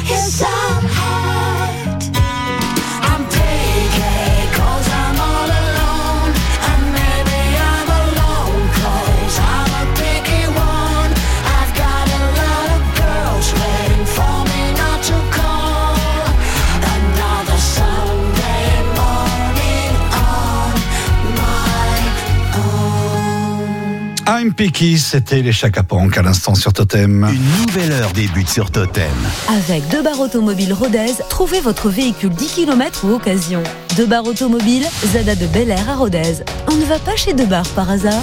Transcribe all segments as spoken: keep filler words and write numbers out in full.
'cause I'm hot. I'm picky 'cause I'm all alone, and maybe I'm alone 'cause I'm a picky one. I've got a lot of girls waiting for me not to call. Another Sunday morning on my own. I'm Picky, c'était les Chaka Ponk à l'instant sur Totem. Une nouvelle heure débute sur Totem. Avec Debar Automobile Rodez, trouvez votre véhicule dix kilomètres ou occasion. Debar Automobile, Zada de Bel Air à Rodez. On ne va pas chez Debar par hasard.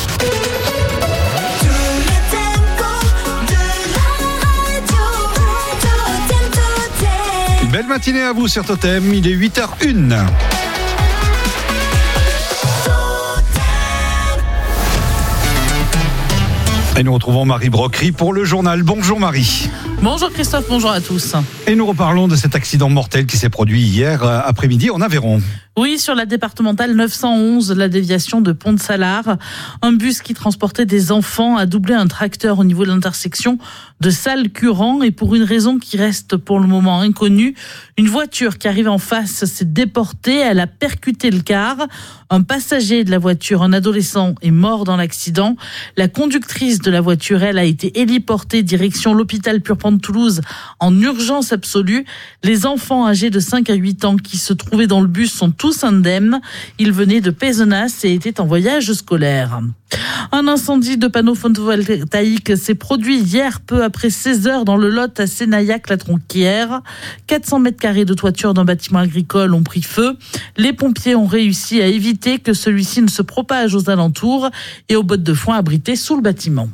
Belle matinée à vous sur Totem, il est huit heures zéro un. Et nous retrouvons Marie Brocquerie pour le journal. Bonjour Marie. Bonjour Christophe, bonjour à tous. Et nous reparlons de cet accident mortel qui s'est produit hier après-midi en Aveyron. Oui, sur la départementale neuf cent onze, la déviation de Pont-de-Salard. Un bus qui transportait des enfants a doublé un tracteur au niveau de l'intersection de Salles-Curan. Et pour une raison qui reste pour le moment inconnue, une voiture qui arrive en face s'est déportée. Elle a percuté le car. Un passager de la voiture, un adolescent, est mort dans l'accident. La conductrice de la voiture, elle, a été héliportée direction l'hôpital Purpan de Toulouse en urgence absolue. Les enfants âgés de cinq à huit ans qui se trouvaient dans le bus sont tous indemnes. Ils venaient de Pézenas et étaient en voyage scolaire. Un incendie de panneaux photovoltaïques s'est produit hier peu après seize heures dans le Lot à Sénaillac-la-Tronquière. quatre cents mètres carrés de toiture d'un bâtiment agricole ont pris feu. Les pompiers ont réussi à éviter que celui-ci ne se propage aux alentours et aux bottes de foin abritées sous le bâtiment.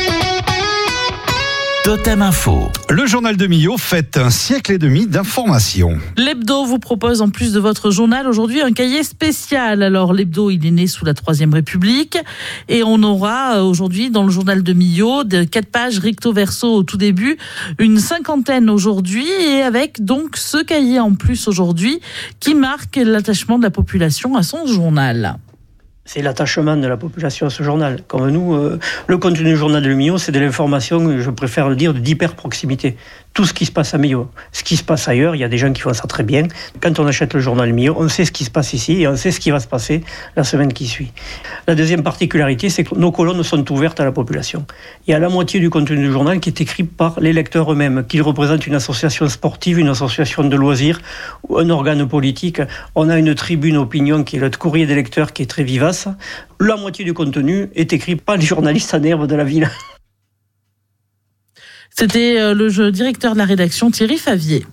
Totem Info. Le journal de Millau fête un siècle et demi d'information. L'Hebdo vous propose, en plus de votre journal, aujourd'hui un cahier spécial. Alors, l'Hebdo, il est né sous la Troisième République. Et on aura aujourd'hui, dans le journal de Millau, de quatre pages recto verso au tout début, une cinquantaine aujourd'hui, et avec donc ce cahier en plus aujourd'hui, qui marque l'attachement de la population à son journal. C'est l'attachement de la population à ce journal. Comme nous, euh, le contenu du journal de Millau, c'est de l'information, je préfère le dire, d'hyper-proximité. Tout ce qui se passe à Millau, ce qui se passe ailleurs, il y a des gens qui font ça très bien. Quand on achète le journal Millau, on sait ce qui se passe ici et on sait ce qui va se passer la semaine qui suit. La deuxième particularité, c'est que nos colonnes sont ouvertes à la population. Il y a la moitié du contenu du journal qui est écrit par les lecteurs eux-mêmes, qu'ils représentent une association sportive, une association de loisirs ou un organe politique. On a une tribune opinion qui est le courrier des lecteurs qui est très vivace. La moitié du contenu est écrit par les journalistes en herbe de la ville. C'était le directeur de la rédaction, Thierry Favier.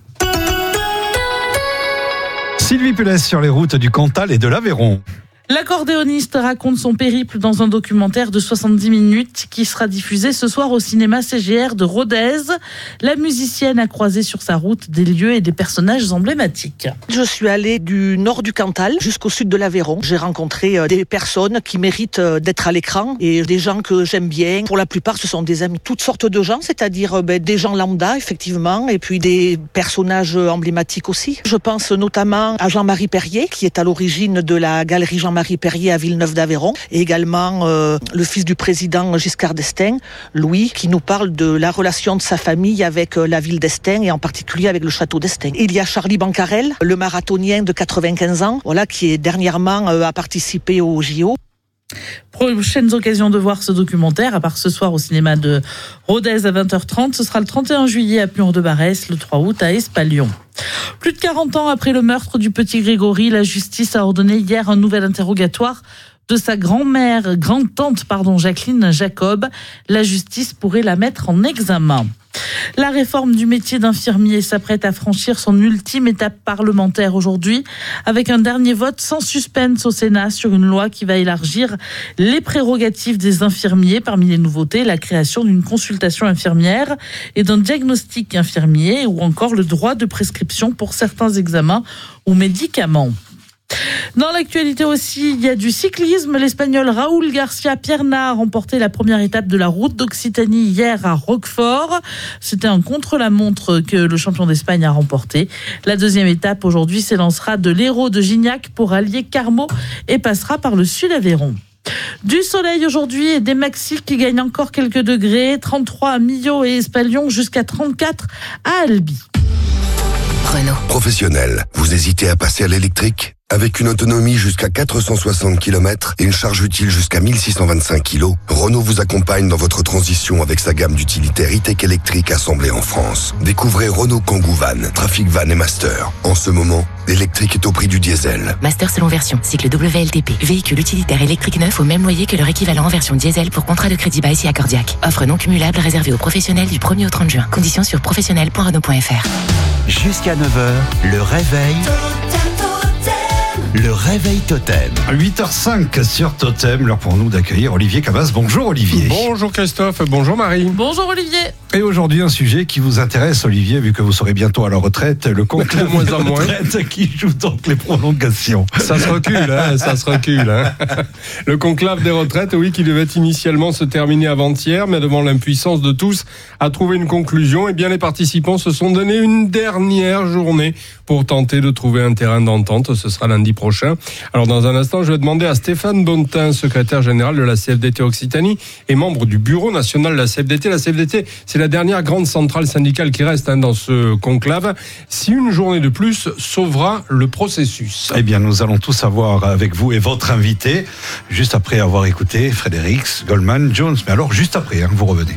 Sylvie Pulès sur les routes du Cantal et de l'Aveyron. L'accordéoniste raconte son périple dans un documentaire de soixante-dix minutes qui sera diffusé ce soir au cinéma C G R de Rodez. La musicienne a croisé sur sa route des lieux et des personnages emblématiques. Je suis allée du nord du Cantal jusqu'au sud de l'Aveyron. J'ai rencontré des personnes qui méritent d'être à l'écran et des gens que j'aime bien. Pour la plupart, ce sont des amis. Toutes sortes de gens, c'est-à-dire ben, des gens lambda, effectivement, et puis des personnages emblématiques aussi. Je pense notamment à Jean-Marie Perrier, qui est à l'origine de la galerie Jean-Marie Perrier à Villeneuve d'Aveyron, et également euh, le fils du président Giscard d'Estaing, Louis, qui nous parle de la relation de sa famille avec euh, la ville d'Estaing et en particulier avec le château d'Estaing. Il y a Charlie Bancarel, le marathonien de quatre-vingt-quinze ans, voilà, qui est dernièrement euh, a participé au J O. Prochaines occasions de voir ce documentaire, à part ce soir au cinéma de Rodez à vingt heures trente, ce sera le trente et un juillet à Puyre-de-Barès, le trois août à Espalion. Plus de quarante ans après le meurtre du petit Grégory, la justice a ordonné hier un nouvel interrogatoire de sa grand-mère, grande-tante, pardon, Jacqueline Jacob. La justice pourrait la mettre en examen. La réforme du métier d'infirmier s'apprête à franchir son ultime étape parlementaire aujourd'hui, avec un dernier vote sans suspense au Sénat sur une loi qui va élargir les prérogatives des infirmiers. Parmi les nouveautés, la création d'une consultation infirmière et d'un diagnostic infirmier, ou encore le droit de prescription pour certains examens ou médicaments. Dans l'actualité aussi, il y a du cyclisme. L'Espagnol Raúl García Pierna a remporté la première étape de la route d'Occitanie hier à Roquefort. C'était un contre-la-montre que le champion d'Espagne a remporté. La deuxième étape aujourd'hui s'élancera de l'Hérault de Gignac pour allier Carmaux et passera par le Sud-Aveyron. Du soleil aujourd'hui et des maxis qui gagnent encore quelques degrés. trente-trois à Millau et Espalion, jusqu'à trente-quatre à Albi. Renault. Professionnel, vous hésitez à passer à l'électrique ? Avec une autonomie jusqu'à quatre cent soixante kilomètres et une charge utile jusqu'à mille six cent vingt-cinq kilos, Renault vous accompagne dans votre transition avec sa gamme d'utilitaires e-tech électriques assemblés en France. Découvrez Renault Kangoo Van, Trafic Van et Master. En ce moment, l'électrique est au prix du diesel. Master selon version, cycle W L T P. Véhicule utilitaire électrique neuf au même loyer que leur équivalent en version diesel pour contrat de crédit bail si accordiaque. Offre non cumulable réservée aux professionnels du premier au trente juin. Conditions sur professionnel point renault point f r. Jusqu'à neuf heures, le réveil. Le réveil Totem. huit heures cinq sur Totem, l'heure pour nous d'accueillir Olivier Cabas. Bonjour Olivier. Bonjour Christophe, bonjour Marie. Bonjour Olivier. Et aujourd'hui un sujet qui vous intéresse Olivier, vu que vous serez bientôt à la retraite, le conclave de moins des en moins. retraites qui joue donc les prolongations. Ça se recule, hein, ça se recule. Hein. Le conclave des retraites, oui, qui devait initialement se terminer avant-hier, mais devant l'impuissance de tous à trouver une conclusion, eh bien les participants se sont donné une dernière journée pour tenter de trouver un terrain d'entente. Ce sera lundi prochain. Alors dans un instant, je vais demander à Stéphane Bontin, secrétaire général de la C F D T Occitanie et membre du bureau national de la C F D T. La C F D T, c'est la dernière grande centrale syndicale qui reste hein, dans ce conclave. Si une journée de plus sauvera le processus. Eh bien, nous allons tout savoir avec vous et votre invité, juste après avoir écouté Fredericks, Goldman, Jones. Mais alors, juste après, hein, vous revenez.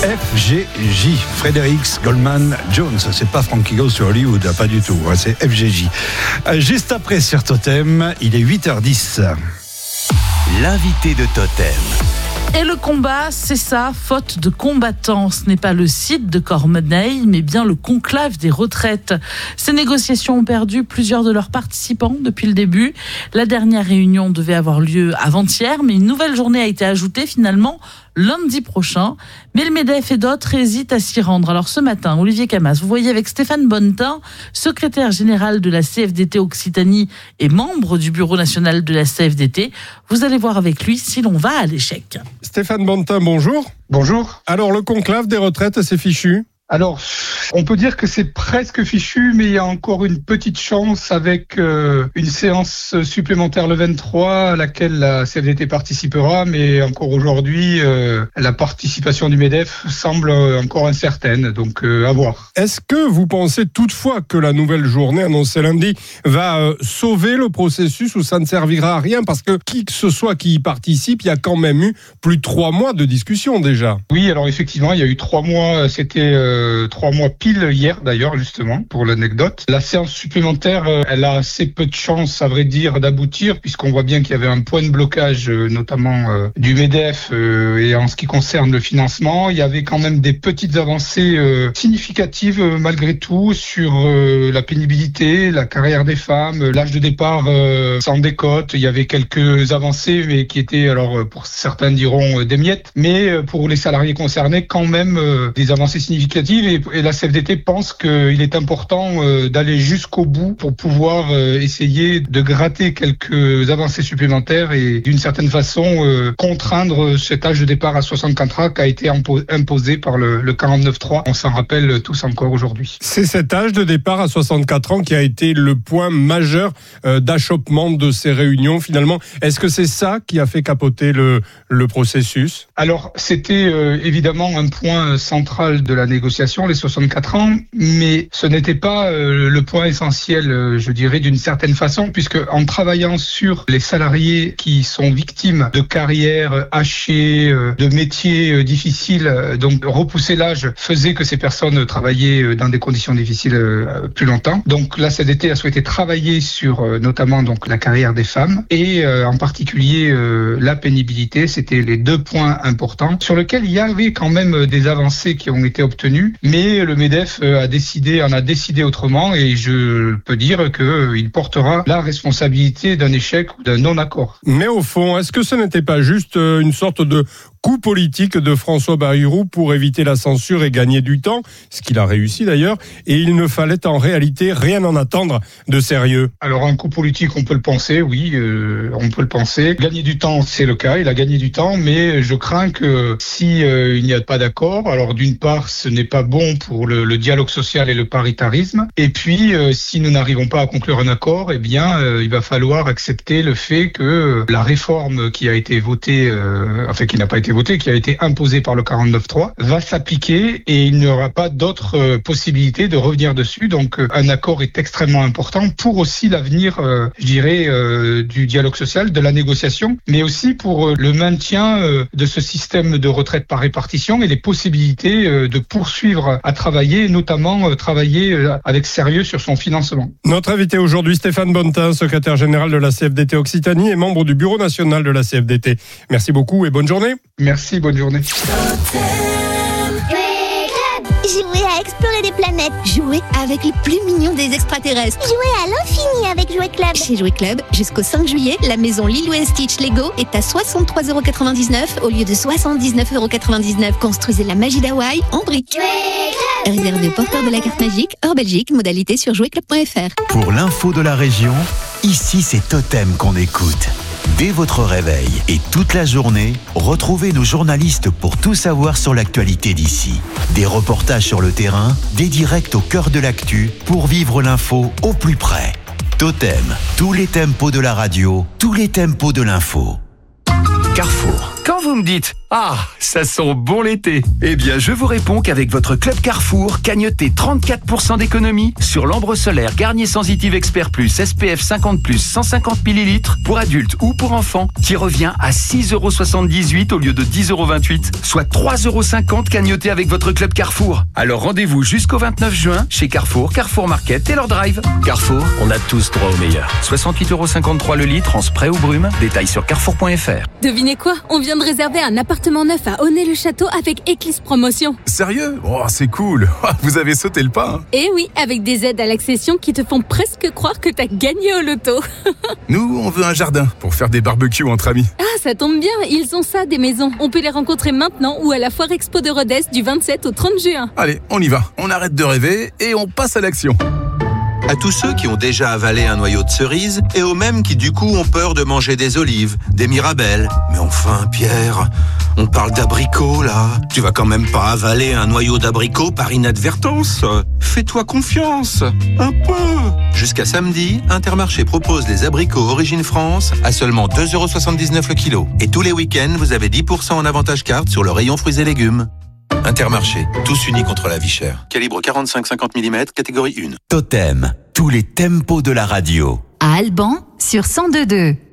F G J, Fredericks, Goldman, Jones. C'est pas Frankie Goes to Hollywood, pas du tout, c'est F G J. Juste après sur Totem, il est huit heures dix. L'invité de Totem. Et le combat, c'est ça, faute de combattants. Ce n'est pas le site de Cormeneille, mais bien le conclave des retraites. Ces négociations ont perdu plusieurs de leurs participants depuis le début. La dernière réunion devait avoir lieu avant-hier, mais une nouvelle journée a été ajoutée finalement lundi prochain. Mais le MEDEF et d'autres hésitent à s'y rendre. Alors ce matin, Olivier Camas, vous voyez avec Stéphane Bonnetin, secrétaire général de la C F D T Occitanie et membre du bureau national de la C F D T. Vous allez voir avec lui si l'on va à l'échec. Stéphane Bonnetin, bonjour. Bonjour. Alors, le conclave des retraites, c'est fichu ? Alors, on peut dire que c'est presque fichu, mais il y a encore une petite chance avec euh, une séance supplémentaire le vingt-trois à laquelle la C F D T participera, mais encore aujourd'hui, euh, la participation du MEDEF semble encore incertaine, donc euh, à voir. Est-ce que vous pensez toutefois que la nouvelle journée annoncée lundi va euh, sauver le processus ou ça ne servira à rien? Parce que qui que ce soit qui y participe, il y a quand même eu plus de trois mois de discussion déjà. Oui, alors effectivement, il y a eu trois mois, c'était... Euh, Euh, trois mois pile hier d'ailleurs justement pour l'anecdote. La séance supplémentaire euh, elle a assez peu de chances à vrai dire d'aboutir puisqu'on voit bien qu'il y avait un point de blocage euh, notamment euh, du MEDEF euh, et en ce qui concerne le financement. Il y avait quand même des petites avancées euh, significatives euh, malgré tout sur euh, la pénibilité, la carrière des femmes, euh, l'âge de départ euh, sans décote. Il y avait quelques avancées mais qui étaient alors pour certains diront euh, des miettes mais euh, pour les salariés concernés quand même euh, des avancées significatives. Et, et la C F D T pense qu'il est important euh, d'aller jusqu'au bout pour pouvoir euh, essayer de gratter quelques avancées supplémentaires et d'une certaine façon euh, contraindre cet âge de départ à soixante-quatre ans qui a été impo- imposé par le, le quarante-neuf trois. On s'en rappelle tous encore aujourd'hui. C'est cet âge de départ à soixante-quatre ans qui a été le point majeur euh, d'achoppement de ces réunions finalement. Est-ce que c'est ça qui a fait capoter le, le processus ? Alors c'était euh, évidemment un point central de la négociation, les soixante-quatre ans, mais ce n'était pas euh, le point essentiel, euh, je dirais, d'une certaine façon, puisque en travaillant sur les salariés qui sont victimes de carrières hachées, euh, de métiers euh, difficiles, euh, donc repousser l'âge faisait que ces personnes travaillaient euh, dans des conditions difficiles euh, plus longtemps. Donc la C F D T a souhaité travailler sur euh, notamment donc la carrière des femmes et euh, en particulier euh, la pénibilité. C'était les deux points importants sur lesquels il y avait quand même des avancées qui ont été obtenues. Mais le MEDEF a décidé, en a décidé autrement et je peux dire qu'il portera la responsabilité d'un échec ou d'un non-accord. Mais au fond, est-ce que ce n'était pas juste une sorte de coup politique de François Bayrou pour éviter la censure et gagner du temps, ce qu'il a réussi d'ailleurs, et il ne fallait en réalité rien en attendre de sérieux? Alors un coup politique, on peut le penser, oui, euh, on peut le penser. Gagner du temps, c'est le cas, il a gagné du temps, mais je crains que si euh, il n'y a pas d'accord, alors d'une part, ce n'est pas bon pour le, le dialogue social et le paritarisme, et puis euh, si nous n'arrivons pas à conclure un accord, eh bien, euh, il va falloir accepter le fait que la réforme qui a été votée, euh, enfin qui n'a pas été votée, qui a été imposée par le quarante-neuf trois, va s'appliquer et il n'y aura pas d'autre euh, possibilité de revenir dessus. Donc euh, un accord est extrêmement important pour aussi l'avenir, euh, je dirais, euh, du dialogue social, de la négociation, mais aussi pour euh, le maintien euh, de ce système de retraite par répartition et les possibilités euh, de poursuivre à travailler, notamment euh, travailler euh, avec sérieux sur son financement. Notre invité aujourd'hui, Stéphane Bonnetin, secrétaire général de la C F D T Occitanie et membre du bureau national de la C F D T. Merci beaucoup et bonne journée. Merci, bonne journée. Jouer à explorer des planètes. Jouer avec les plus mignons des extraterrestres. Jouer à l'infini avec Jouet Club. Chez Jouet Club, jusqu'au cinq juillet, la maison Lilo et Stitch Lego est à soixante-trois euros quatre-vingt-dix-neuf au lieu de soixante-dix-neuf euros quatre-vingt-dix-neuf. Construisez la magie d'Hawaï en briques. Réservé aux porteurs de la carte magique, hors Belgique, modalité sur jouet club point f r. Pour l'info de la région, ici c'est Totem qu'on écoute. Dès votre réveil et toute la journée, retrouvez nos journalistes pour tout savoir sur l'actualité d'ici. Des reportages sur le terrain, des directs au cœur de l'actu pour vivre l'info au plus près. Totem, tous les tempos de la radio, tous les tempos de l'info. Carrefour, Quand vous me dites « Ah, ça sent bon l'été », eh bien je vous réponds qu'avec votre Club Carrefour, cagnotez trente-quatre pour cent d'économie sur l'ambre solaire Garnier Sensitive Expert Plus S P F cinquante plus, cent cinquante millilitres pour adultes ou pour enfants, qui revient à six euros soixante-dix-huit au lieu de dix euros vingt-huit, soit trois euros cinquante cagnotés avec votre Club Carrefour. Alors rendez-vous jusqu'au vingt-neuf juin chez Carrefour, Carrefour Market et leur drive. Carrefour, on a tous droit au meilleur. soixante-huit euros cinquante-trois le litre en spray ou brume. Détails sur carrefour point f r. Devinez quoi? On vient de réserver un appartement neuf à Aunay-le-Château avec Eclipse Promotion. Sérieux? Oh, c'est cool. Vous avez sauté le pas. Hein. Eh oui, avec des aides à l'accession qui te font presque croire que t'as gagné au loto. Nous, on veut un jardin pour faire des barbecues entre amis. Ah, ça tombe bien, ils ont ça, des maisons. On peut les rencontrer maintenant ou à la Foire Expo de Rodez du vingt-sept au trente juin. Allez, on y va. On arrête de rêver et on passe à l'action. À tous ceux qui ont déjà avalé un noyau de cerise et aux mêmes qui du coup ont peur de manger des olives, des mirabelles. Mais enfin, Pierre, on parle d'abricots là. Tu vas quand même pas avaler un noyau d'abricot par inadvertance. Fais-toi confiance, un peu. Jusqu'à samedi, Intermarché propose les abricots Origine France à seulement deux euros soixante-dix-neuf le kilo. Et tous les week-ends, vous avez dix pour cent en avantage carte sur le rayon fruits et légumes. Intermarché, tous unis contre la vie chère. Calibre quarante-cinq à cinquante millimètres, catégorie un. Totem, tous les tempos de la radio. À Alban, sur cent deux virgule deux.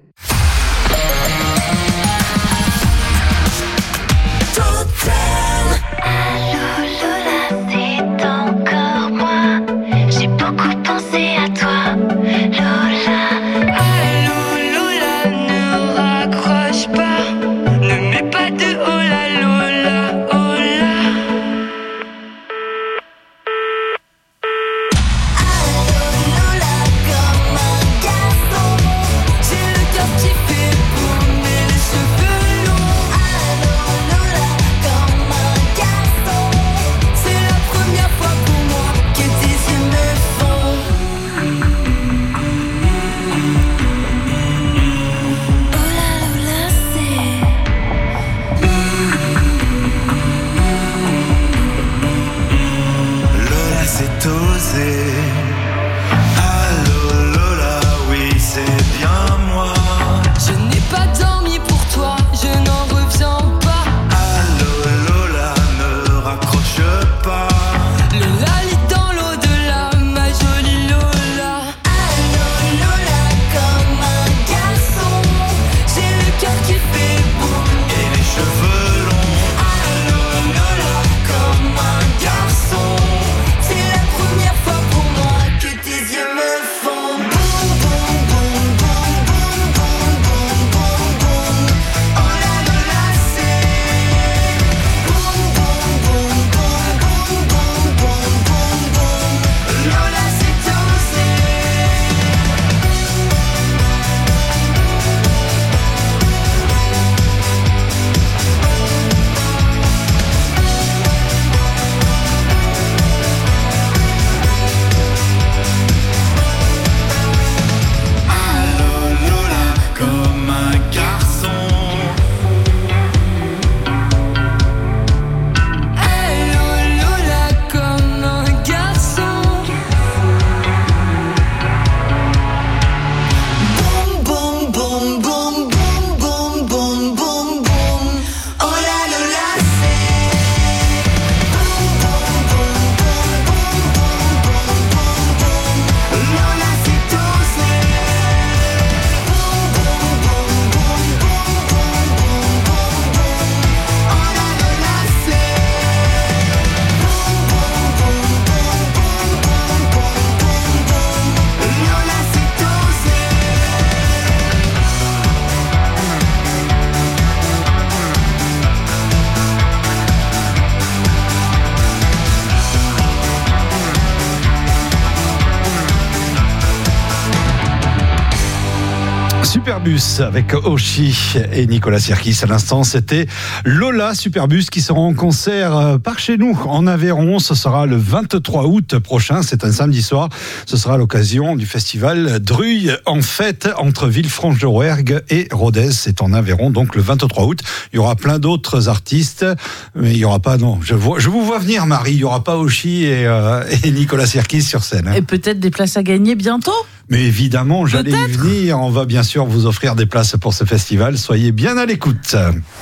Superbus avec Oshi et Nicolas Sirkis. À l'instant, c'était Lola Superbus qui sera en concert par chez nous en Aveyron. Ce sera le vingt-trois août prochain. C'est un samedi soir. Ce sera à l'occasion du festival Druy en fête entre Villefranche-de-Rouergue et Rodez. C'est en Aveyron, donc le vingt-trois août. Il y aura plein d'autres artistes, mais il y aura pas, non. Je, vois, je vous vois venir, Marie. Il y aura pas Oshi et, euh, et Nicolas Sirkis sur scène. Hein. Et peut-être des places à gagner bientôt. Mais évidemment, j'allais Peut-être. y venir. On va bien sûr vous offrir des places pour ce festival. Soyez bien à l'écoute.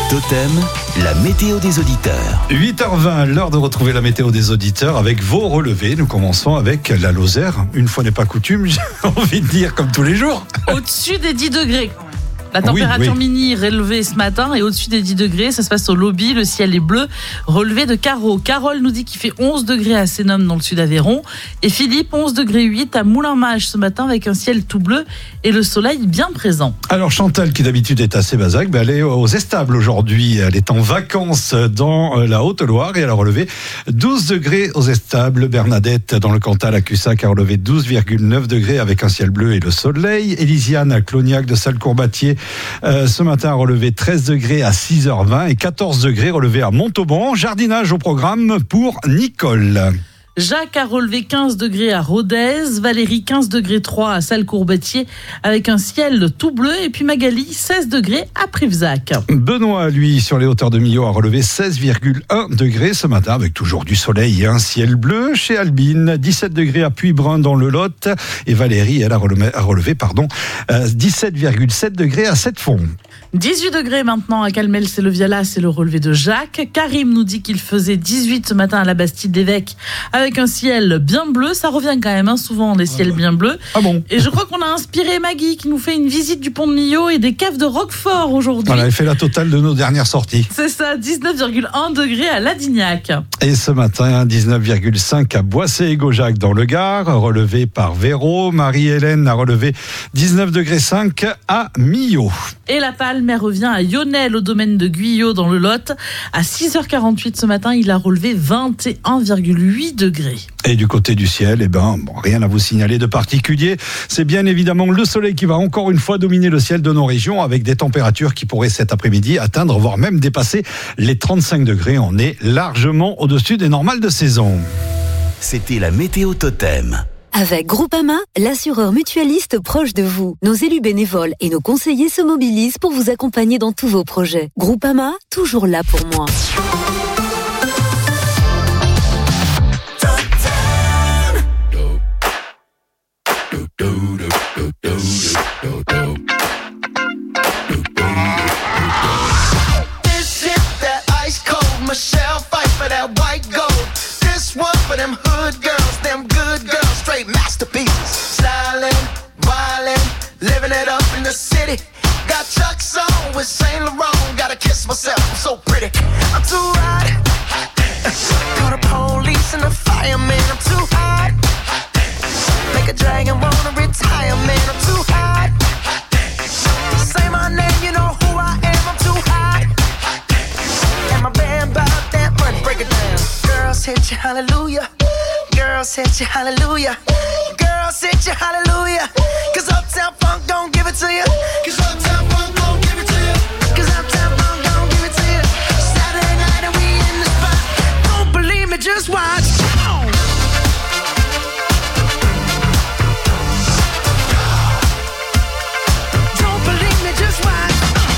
Totem, la météo des auditeurs. huit heures vingt, l'heure de retrouver la météo des auditeurs avec vos relevés. Nous commençons avec la Lozère. Une fois n'est pas coutume, j'ai envie de dire comme tous les jours. Au-dessus des dix degrés. La température oui, oui. mini relevée ce matin et au-dessus des dix degrés, ça se passe au lobby, le ciel est bleu, relevé de Caro. Carole nous dit qu'il fait onze degrés à Sénum dans le sud d'Aveyron et Philippe onze degrés huit à Moulin-Mage ce matin avec un ciel tout bleu et le soleil bien présent. Alors Chantal, qui d'habitude est assez basaque, ben elle est aux Estables aujourd'hui. Elle est en vacances dans la Haute-Loire et elle a relevé douze degrés aux Estables. Bernadette dans le Cantal à Cussac a relevé douze virgule neuf degrés avec un ciel bleu et le soleil. Élisiane à Clognac de Salcourbatier Euh, ce matin a relevé treize degrés à six heures vingt et quatorze degrés relevés à Montauban. Jardinage au programme pour Nicole. Jacques a relevé quinze degrés à Rodez, Valérie quinze degrés trois à Salcourbatier avec un ciel tout bleu et puis Magali seize degrés à Privzac. Benoît, lui, sur les hauteurs de Millau, a relevé seize virgule un degrés ce matin avec toujours du soleil et un ciel bleu. Chez Albine, dix-sept degrés à Puybrun dans le Lot et Valérie, elle a relevé, a relevé pardon, dix-sept virgule sept degrés à Sept-Fonds. dix-huit degrés maintenant à Calmel, c'est le Viala, c'est le relevé de Jacques. Karim nous dit qu'il faisait dix-huit ce matin à la Bastide d'Évêque avec un ciel bien bleu. Ça revient quand même hein, souvent des ciels bien bleus. Ah bon? Et je crois qu'on a inspiré Maggie qui nous fait une visite du pont de Millau et des caves de Roquefort aujourd'hui. Voilà, elle fait la totale de nos dernières sorties. C'est ça, dix-neuf virgule un degrés à Ladignac. Et ce matin, dix-neuf virgule cinq à Boissé et Gaujac dans le Gard, relevé par Véro. Marie-Hélène a relevé dix-neuf degrés cinq à Millau. Et la palme, elle revient à Yonel, au domaine de Guyot, dans le Lot. À six heures quarante-huit ce matin, il a relevé vingt et un virgule huit degrés. Et du côté du ciel, eh ben, bon, rien à vous signaler de particulier. C'est bien évidemment le soleil qui va encore une fois dominer le ciel de nos régions avec des températures qui pourraient cet après-midi atteindre, voire même dépasser les trente-cinq degrés. On est largement au-dessus des normales de saison. C'était la météo Totem. Avec Groupama, l'assureur mutualiste proche de vous. Nos élus bénévoles et nos conseillers se mobilisent pour vous accompagner dans tous vos projets. Groupama, toujours là pour moi. This hit that ice cold Michelle fight for that white gold. This one for them hood girls, them good girls, straight masterpieces. Stylin', wildin', living it up in the city. Got Chuck's on with Saint Laurent. Gotta kiss myself, I'm so pretty. I'm too hot. Call the police and the fireman. I'm too hot. Make a dragon wanna retire, man. I'm too hot. Say my name, you know who I am. I'm too hot. And my band about that money. Break it down. Girls hit you, hallelujah. Girls hit you, hallelujah. Girls hit you, hallelujah. Cause Uptown Funk don't give it to you. Cause Uptown Funk don't give it to you. Cause Uptown Funk don't give it to you. Saturday night and we in the spot. Don't believe me, just watch. Come on. Don't believe me, just watch.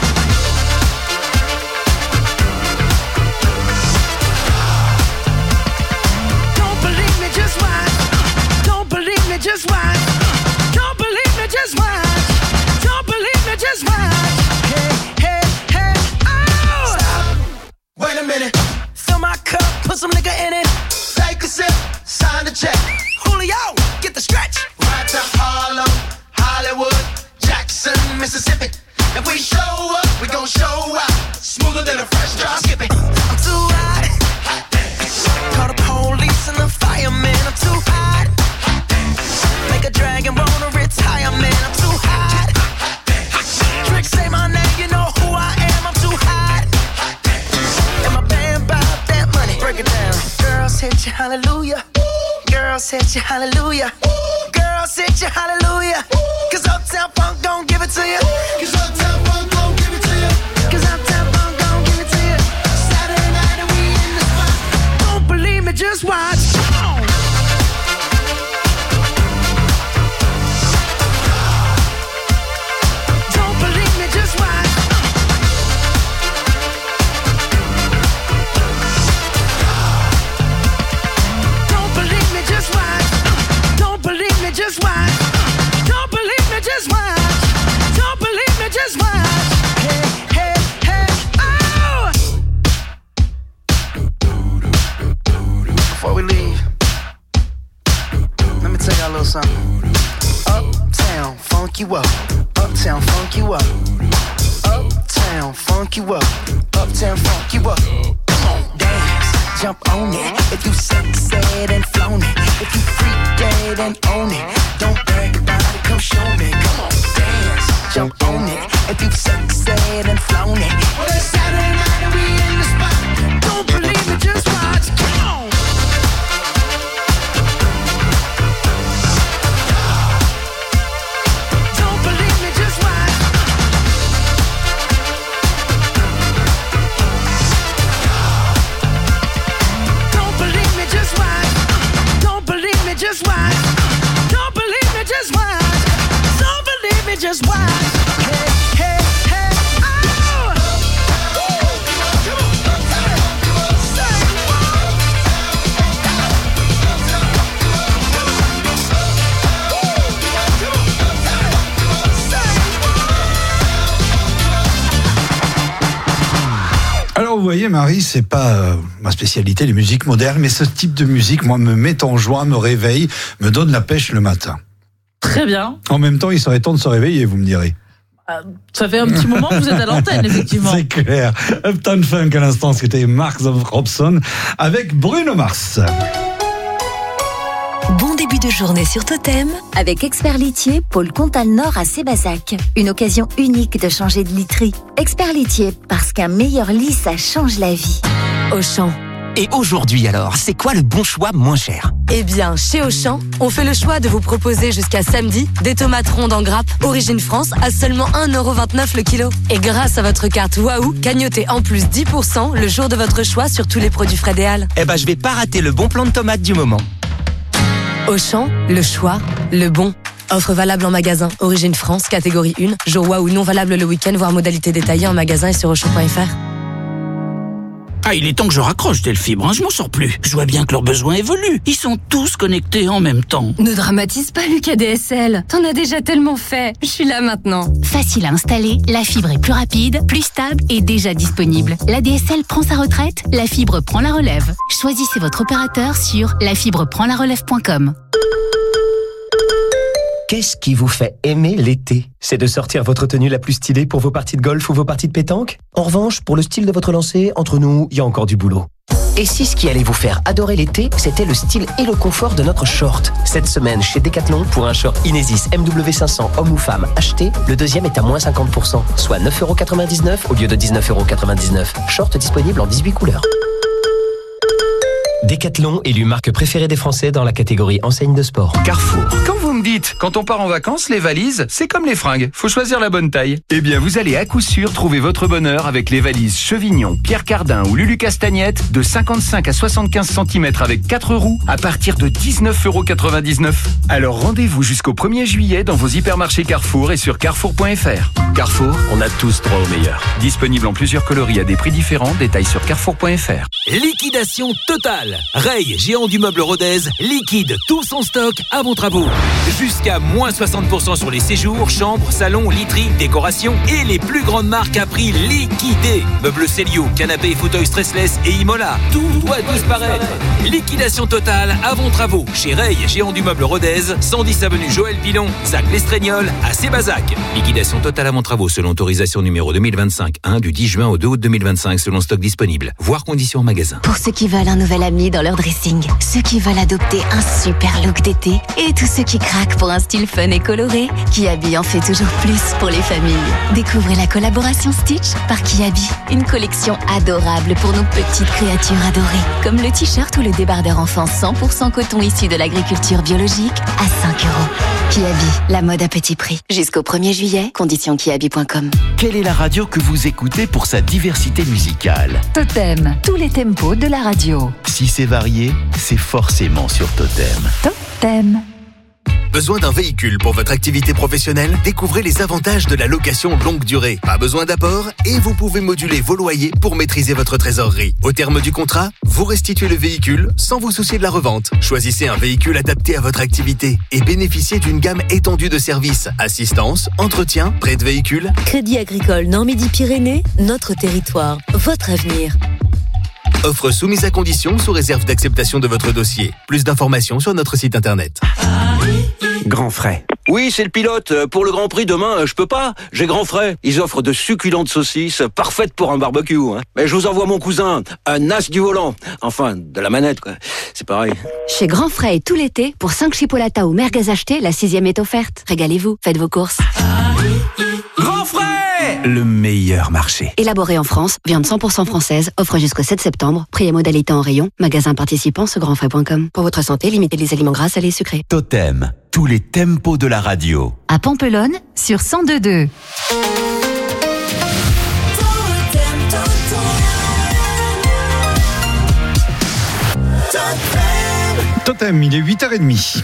Don't believe me, just watch. Don't believe me, just watch. Don't believe me, just watch. Don't believe me, just watch. Hey, hey, hey, oh! Stop. Wait a minute. Fill my cup, put some nigga in it. Take a sip, sign the check. Julio, get the stretch. Right to Harlem, Hollywood, Jackson, Mississippi. If we show up, we gon' show out. Smoother than a fresh drop. Skip it. I'm too hot. Call the police and the fireman. I'm too hot. Make a dragon wanna retire, man. I'm too hot. Trick, say my name, you know who I am. I'm too hot. And my band bought that money. Break it down. Girls hit you, hallelujah. Girls hit you, hallelujah. Girls hit you, hallelujah. Cause Uptown Funk don't give it to you. Cause Uptown Funk don't give it to you. Cause Uptown Funk don't give it to you. Saturday night and we in the spot. Don't believe me, just watch. Come on. Don't believe me, just watch. Don't believe me, just watch. Don't believe me, just watch. Don't believe me, just watch. Don't believe me, just watch. Hey, hey, hey, we leave, let me tell y'all a little something. Uptown, funk you up. Uptown, funk you up. Uptown, funk you up. Uptown, funk you up. Come on, dance, jump on it. If you sexed and flown it, if you freak dead and own it, don't brag about it, come show me. Come on, dance, jump on it. If you sexed and flown it, well, it's Saturday night and we in the spot. Don't believe it, just watch. Come on. Just watch. Don't believe me, just watch. Don't believe me, just watch. Hey, hey, hey, oh! Alors vous voyez Marie, c'est pas euh, ma spécialité les musiques modernes, mais ce type de musique, moi, me met en joie, me réveille, me donne la pêche le matin. Très bien. En même temps, il serait temps de se réveiller, vous me direz. Euh, ça fait un petit moment que vous êtes à l'antenne, effectivement. C'est clair. Uptown Funk à l'instant, c'était Mark Robson avec Bruno Mars. Bon début de journée sur Totem Avec Expert Litier, pôle Comtal Nord à Sébazac. Une occasion unique de changer de literie. Expert Litier, parce qu'un meilleur lit, ça change la vie. Auchan. Et aujourd'hui alors, c'est quoi le bon choix moins cher ? Eh bien, chez Auchan, on fait le choix de vous proposer jusqu'à samedi des tomates rondes en grappe Origine France à seulement un euro vingt-neuf le kilo. Et grâce à votre carte Waouh, cagnotez en plus dix pour cent le jour de votre choix sur tous les produits Frédéal. Eh ben, je vais pas rater le bon plan de tomates du moment. Auchan, le choix, le bon. Offre valable en magasin. Origine France, catégorie un. Jour Waouh non valable le week-end, voire modalité détaillée en magasin et sur auchan point f r. Ah, il est temps que je raccroche Delfibre, hein, je m'en sors plus. Je vois bien que leurs besoins évoluent. Ils sont tous connectés en même temps. Ne dramatise pas, Lucas D S L. T'en as déjà tellement fait. Je suis là maintenant. Facile à installer, la fibre est plus rapide, plus stable et déjà disponible. L'A D S L prend sa retraite, la fibre prend la relève. Choisissez votre opérateur sur la fibre prend la relève point com. Qu'est-ce qui vous fait aimer l'été ? C'est de sortir votre tenue la plus stylée pour vos parties de golf ou vos parties de pétanque ? En revanche, pour le style de votre lancer, entre nous, il y a encore du boulot. Et si ce qui allait vous faire adorer l'été, c'était le style et le confort de notre short ? Cette semaine, chez Decathlon, pour un short Inesis M W cinq cents homme ou femme acheté, le deuxième est à moins cinquante pour cent, soit neuf euros quatre-vingt-dix-neuf au lieu de dix-neuf euros quatre-vingt-dix-neuf. Short disponible en dix-huit couleurs. Decathlon, élu marque préférée des Français dans la catégorie enseigne de sport. Carrefour. Quand vous me dites, quand on part en vacances, les valises, c'est comme les fringues, faut choisir la bonne taille. Eh bien, vous allez à coup sûr trouver votre bonheur avec les valises Chevignon, Pierre Cardin ou Lulu Castagnette de cinquante-cinq à soixante-quinze centimètres avec quatre roues à partir de dix-neuf euros quatre-vingt-dix-neuf. Alors rendez-vous jusqu'au premier juillet dans vos hypermarchés Carrefour et sur carrefour point f r. Carrefour, on a tous droit au meilleur. Disponible en plusieurs coloris à des prix différents, détails sur carrefour point f r. Liquidation totale. Ray, géant du meuble Rodez, liquide tout son stock à vos travaux. Jusqu'à moins soixante pour cent sur les séjours, chambres, salons, literies, décorations et les plus grandes marques à prix liquidés. Meubles Célio, canapés et fauteuils stressless et Imola. Tout doit disparaître. Liquidation totale à vos travaux. Chez Ray, géant du meuble Rodez, cent dix avenue Joël Pilon, Zac Lestraignol à Sébazac. Liquidation totale à vos travaux selon autorisation numéro deux mille vingt-cinq un du dix juin au deux août deux mille vingt-cinq selon stock disponible. Voir conditions en magasin. Pour ceux qui veulent un nouvel ami dans leur dressing, ceux qui veulent adopter un super look d'été et tous ceux qui craquent pour un style fun et coloré, Kiabi en fait toujours plus pour les familles. Découvrez la collaboration Stitch par Kiabi, une collection adorable pour nos petites créatures adorées, comme le t-shirt ou le débardeur enfant cent pour cent coton issu de l'agriculture biologique à cinq euros. Kiabi, la mode à petit prix. Jusqu'au premier juillet, conditions kiabi point com. Quelle est la radio que vous écoutez pour sa diversité musicale ? Totem, tous les tempos de la radio. Si c'est varié, c'est forcément sur Totem. Totem. Besoin d'un véhicule pour votre activité professionnelle ? Découvrez les avantages de la location longue durée. Pas besoin d'apport et vous pouvez moduler vos loyers pour maîtriser votre trésorerie. Au terme du contrat, vous restituez le véhicule sans vous soucier de la revente. Choisissez un véhicule adapté à votre activité et bénéficiez d'une gamme étendue de services. Assistance, entretien, prêt de véhicule. Crédit Agricole Nord-Midi-Pyrénées, notre territoire, votre avenir. Offre soumise à condition sous réserve d'acceptation de votre dossier. Plus d'informations sur notre site internet. Grand Frais. Oui, c'est le pilote. Pour le Grand Prix demain, je peux pas. J'ai Grand Frais. Ils offrent de succulentes saucisses, parfaites pour un barbecue. Hein. Mais je vous envoie mon cousin, un as du volant. Enfin, de la manette, quoi. C'est pareil. Chez Grand Frais, tout l'été, pour cinq chipolatas ou merguez achetés, la sixième est offerte. Régalez-vous, faites vos courses. Grand Frais! Le meilleur marché. Élaboré en France, viande cent pour cent française, offre jusqu'au sept septembre, prix et modalité en rayon, magasin participant sur grand frais point com. Pour votre santé, limitez les aliments gras, salés et sucrés. Totem, tous les tempos de la radio. À Pampelonne, sur cent deux virgule deux. Totem, il est huit heures trente.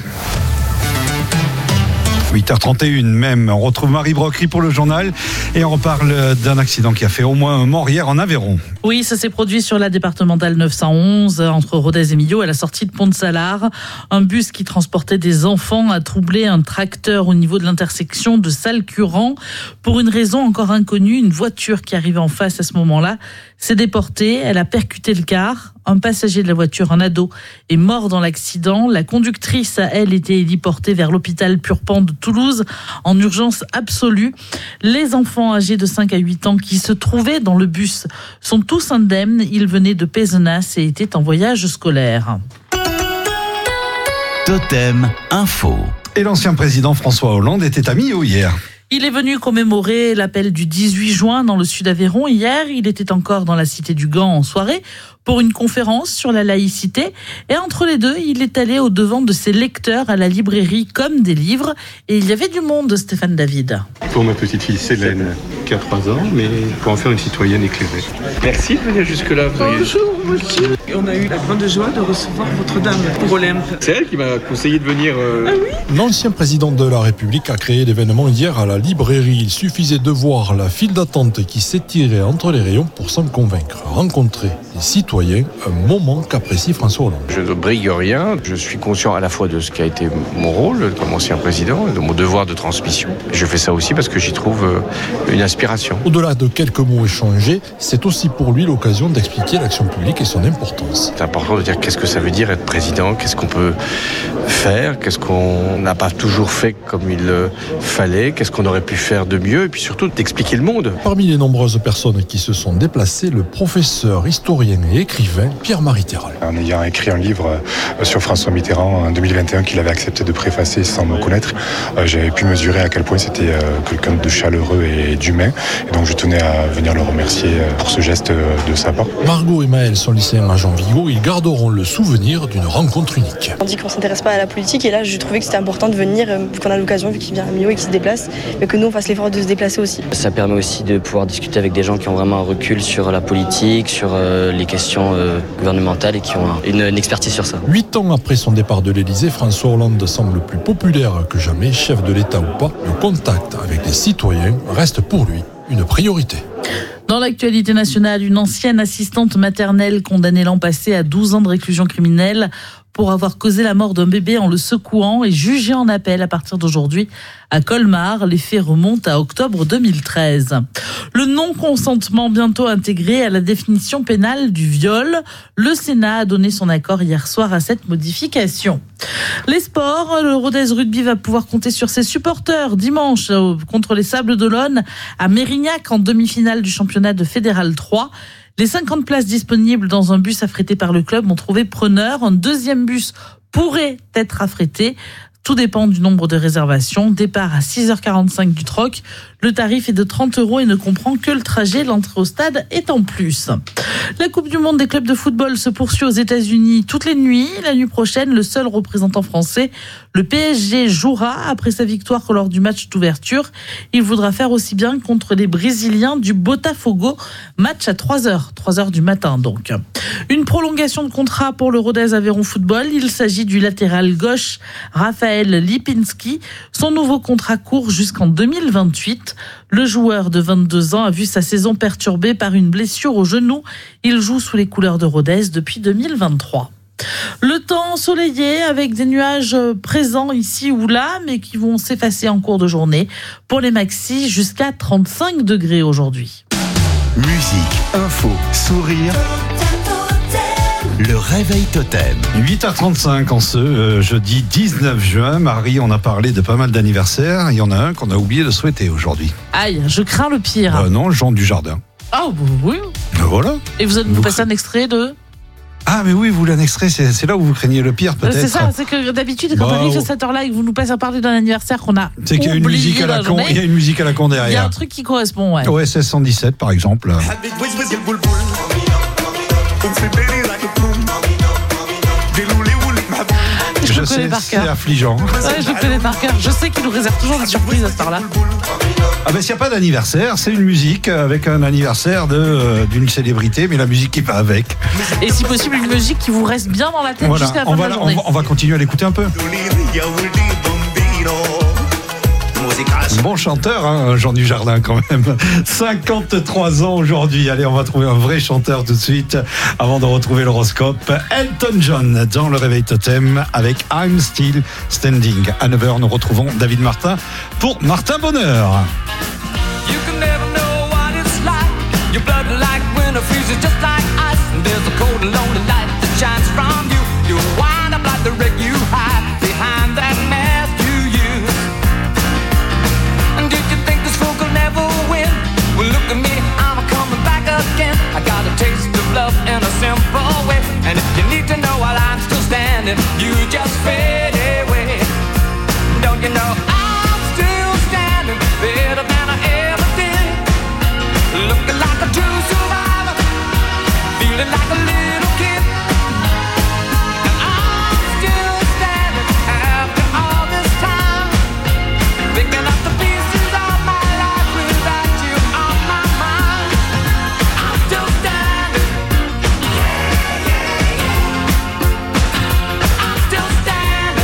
huit heures trente et une même, on retrouve Marie Brocry pour le journal et on reparle d'un accident qui a fait au moins un mort hier en Aveyron. Oui, ça s'est produit sur la départementale neuf cent onze entre Rodez et Millau à la sortie de Pont-de-Salard. Un bus qui transportait des enfants a troublé un tracteur au niveau de l'intersection de Salles-Curan. Pour une raison encore inconnue, une voiture qui arrivait en face à ce moment-là s'est déportée, elle a percuté le car. Un passager de la voiture, un ado, est mort dans l'accident. La conductrice a, elle, été héliportée vers l'hôpital Purpan de Toulouse en urgence absolue. Les enfants âgés de cinq à huit ans qui se trouvaient dans le bus sont tous indemnes. Ils venaient de Pézenas et étaient en voyage scolaire. Totem Info. Et l'ancien président François Hollande était à Millau hier. Il est venu commémorer l'appel du dix-huit juin dans le sud Aveyron. Hier, il était encore dans la cité du Gand en soirée pour une conférence sur la laïcité. Et entre les deux, il est allé au-devant de ses lecteurs à la librairie Comme des livres. Et il y avait du monde, Stéphane David. Pour ma petite fille Célène, qui a trois ans, mais pour en faire une citoyenne éclairée. Merci de venir jusque-là. Bonjour, monsieur. On a eu la grande joie de recevoir votre dame pour Olympe. C'est elle qui m'a conseillé de venir... Euh... Ah oui ? L'ancien président de la République a créé l'événement hier à la librairie. Il suffisait de voir la file d'attente qui s'étirait entre les rayons pour s'en convaincre. Rencontrer les citoyens, un moment qu'apprécie François Hollande. Je ne brigue rien. Je suis conscient à la fois de ce qui a été mon rôle comme ancien président, de mon devoir de transmission. Je fais ça aussi parce que j'y trouve une inspiration. Au-delà de quelques mots échangés, c'est aussi pour lui l'occasion d'expliquer l'action publique et son importance. C'est important de dire qu'est-ce que ça veut dire être président, qu'est-ce qu'on peut faire, qu'est-ce qu'on n'a pas toujours fait comme il fallait, qu'est-ce qu'on aurait pu faire de mieux, et puis surtout d'expliquer le monde. Parmi les nombreuses personnes qui se sont déplacées, le professeur, historien et écrivain Pierre-Marie Terral. En ayant écrit un livre sur François Mitterrand en deux mille vingt et un qu'il avait accepté de préfacer sans me connaître, j'avais pu mesurer à quel point c'était quelqu'un de chaleureux et d'humain, et donc je tenais à venir le remercier pour ce geste de sa part. Margot et Maël sont lycéens à Jean Vigo, ils garderont le souvenir d'une rencontre unique. On dit qu'on ne s'intéresse pas à la politique, et là je trouvais que c'était important de venir, vu qu'on a l'occasion, vu qu'il vient à Millau et qu'il se déplace, mais que nous on fasse l'effort de se déplacer aussi. Ça permet aussi de pouvoir discuter avec des gens qui ont vraiment un recul sur la politique, sur euh, les questions euh, gouvernementales et qui ont un, une, une expertise sur ça. Huit ans après son départ de l'Élysée, François Hollande semble plus populaire que jamais, chef de l'État ou pas. Le contact avec les citoyens reste pour lui une priorité. Dans l'actualité nationale, une ancienne assistante maternelle condamnée l'an passé à douze ans de réclusion criminelle pour avoir causé la mort d'un bébé en le secouant est jugée en appel à partir d'aujourd'hui à Colmar. Les faits remontent à octobre deux mille treize. Le non-consentement bientôt intégré à la définition pénale du viol. Le Sénat a donné son accord hier soir à cette modification. Les sports, le Rodez Rugby va pouvoir compter sur ses supporters dimanche contre les Sables d'Olonne à Mérignac en demi-finale du championnat de Fédéral trois. Les cinquante places disponibles dans un bus affrété par le club ont trouvé preneur. Un deuxième bus pourrait être affrété. Tout dépend du nombre de réservations. Départ à six heures quarante-cinq du Troc. Le tarif est de trente euros et ne comprend que le trajet. L'entrée au stade est en plus. La Coupe du Monde des clubs de football se poursuit aux États-Unis toutes les nuits. La nuit prochaine, le seul représentant français, le P S G, jouera après sa victoire lors du match d'ouverture. Il voudra faire aussi bien contre les Brésiliens du Botafogo. Match à trois heures, trois heures du matin donc. Une prolongation de contrat pour le Rodez Aveyron Football. Il s'agit du latéral gauche Raphaël Lipinski. Son nouveau contrat court jusqu'en deux mille vingt-huit. Le joueur de vingt-deux ans a vu sa saison perturbée par une blessure au genou. Il joue sous les couleurs de Rodez depuis deux mille vingt-trois. Le temps ensoleillé avec des nuages présents ici ou là, mais qui vont s'effacer en cours de journée. Pour les maxis, jusqu'à trente-cinq degrés aujourd'hui. Musique, info, sourire. Le réveil totem. huit heures trente-cinq en ce euh, jeudi dix-neuf juin. Marie, on a parlé de pas mal d'anniversaires. Il y en a un qu'on a oublié de souhaiter aujourd'hui. Aïe, je crains le pire. Euh, non, Jean Dujardin. Ah, oh, oui. Ben voilà. Et vous allez nous passer un extrait de... Ah, mais oui, vous voulez un extrait, c'est, c'est là où vous craignez le pire, peut-être. C'est ça, c'est que d'habitude, quand bah, on arrive à cette heure-là et que vous nous passez à parler d'un anniversaire qu'on a c'est qu'il y a une musique à la con, il y a une musique à la con derrière. Il y a un truc qui correspond, ouais. O S S cent dix-sept, par exemple. Je, je le connais sais, par cœur. C'est affligeant. Ouais, je le connais par cœur. Je sais qu'il nous réserve toujours des surprises à cette heure-là. Ah ben s'il n'y a pas d'anniversaire, c'est une musique avec un anniversaire de, euh, d'une célébrité, mais la musique qui va avec. Et si possible, une musique qui vous reste bien dans la tête voilà. jusqu'à la fin on de va, la journée. On va, on va continuer à l'écouter un peu. Bon chanteur, hein, Jean Dujardin quand même. cinquante-trois ans aujourd'hui. Allez, on va trouver un vrai chanteur tout de suite avant de retrouver l'horoscope. Elton John dans le réveil totem avec I'm Still Standing. À neuf heures, nous retrouvons David Martin pour Martin Bonheur. You can never know what it's like. Your blood like winter freezes just like ice. And there's a cold and lonely light that shines from you. You wind up like the wreck you hide behind that mask you use. And did you think this fool could never win? Well, look at me, I'm coming back again. I got a taste of love in a simple way. And if you need to know while I'm still standing, you just fade away. Don't you know I'm still standing better than I ever did? Looking like a true survivor, feeling like a little kid. And I'm still standing after all this time, picking up the pieces of my life without you on my mind. I'm still standing. I'm still standing.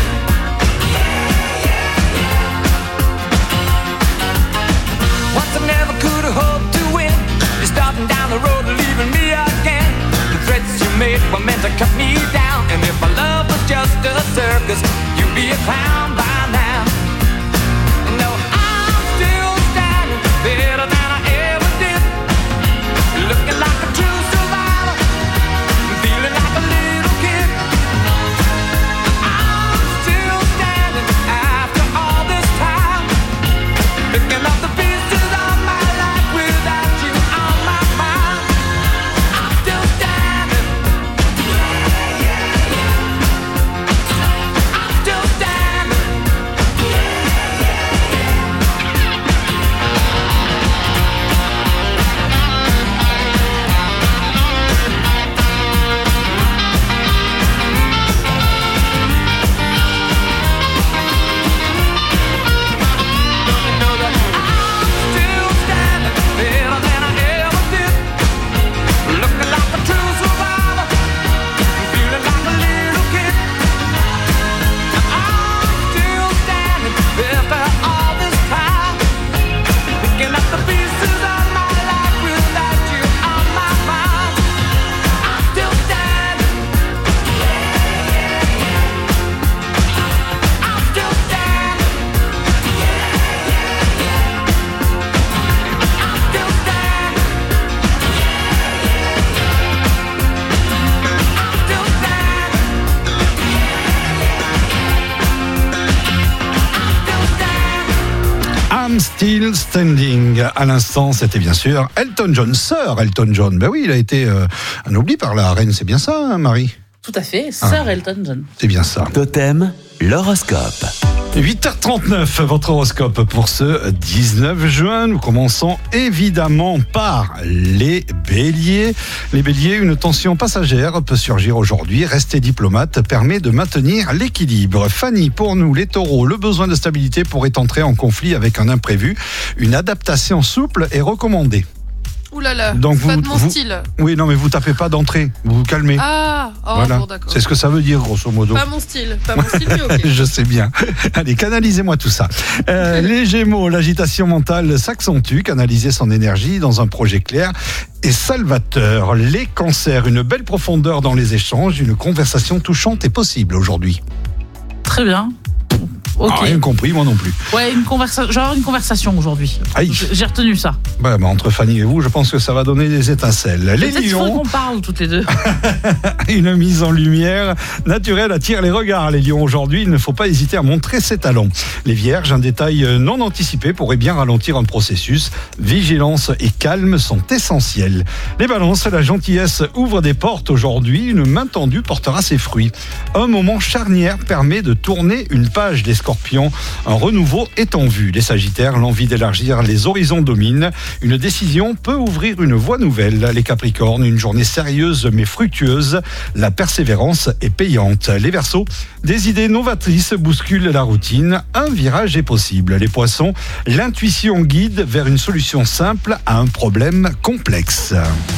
Once I never could have hoped to win. You're starting down the road and leaving me again. The threats you made were meant to cut me down. And if my love was just a circus, you'd be a clown by now. No, I'm still standing better than I ever did. Looking like a true survivor, feeling like a little kid. I'm still standing after all this time, picking up the pieces of my life without you on my mind. I'm still standing. I'm still standing. Still standing better than I ever did. Looking like a true survivor, feeling like a little kid. I'm still standing after all this time, picking up the pieces of my life without you on my mind. I'm still standing. I'm still standing. I'm Still Standing. À l'instant, c'était bien sûr Elton John, Sir Elton John. Ben oui, il a été euh, un oubli par la reine, c'est bien ça, hein, Marie? Tout à fait, Sir Ah. Elton John. C'est bien ça. Totem, l'horoscope. huit heures trente-neuf, votre horoscope pour ce dix-neuf juin. Nous commençons évidemment par les béliers. Les béliers, une tension passagère peut surgir aujourd'hui. Rester diplomate permet de maintenir l'équilibre. Fanny, pour nous, les taureaux, le besoin de stabilité pourrait entrer en conflit avec un imprévu. Une adaptation souple est recommandée. Ouh là là, Donc pas vous, de mon vous- style. Oui, non, mais vous tapez pas d'entrée. Vous vous calmez. Ah, oh, Voilà. bon, d'accord. C'est ce que ça veut dire, grosso modo. Pas mon style, pas mon style, mais ok. Je sais bien. Allez, canalisez-moi tout ça. Euh, les Gémeaux, l'agitation mentale s'accentue. Canalisez son énergie dans un projet clair et salvateur. Les Cancers, une belle profondeur dans les échanges. Une conversation touchante est possible aujourd'hui. Très bien. ok. Ah, rien compris, moi non plus. Ouais, une conversation, genre une conversation aujourd'hui. Aïe. J'ai retenu ça. Ouais, bah, entre Fanny et vous, je pense que ça va donner des étincelles. Les Peut-être qu'il faut lions, qu'on parle toutes les deux. une mise en lumière naturelle attire les regards. Les lions aujourd'hui, il ne faut pas hésiter à montrer ses talents. Les vierges, un détail non anticipé pourrait bien ralentir un processus. Vigilance et calme sont essentiels. Les balances, la gentillesse ouvre des portes aujourd'hui. Une main tendue portera ses fruits. Un moment charnière permet de tourner une page des scorpions. Un renouveau est en vue. Les sagittaires, l'envie d'élargir les horizons domine. Une décision peut ouvrir une voie nouvelle. Les capricornes, une journée sérieuse mais fructueuse. La persévérance est payante. Les verseaux, des idées novatrices bousculent la routine. Un virage est possible. Les poissons, l'intuition guide vers une solution simple à un problème complexe.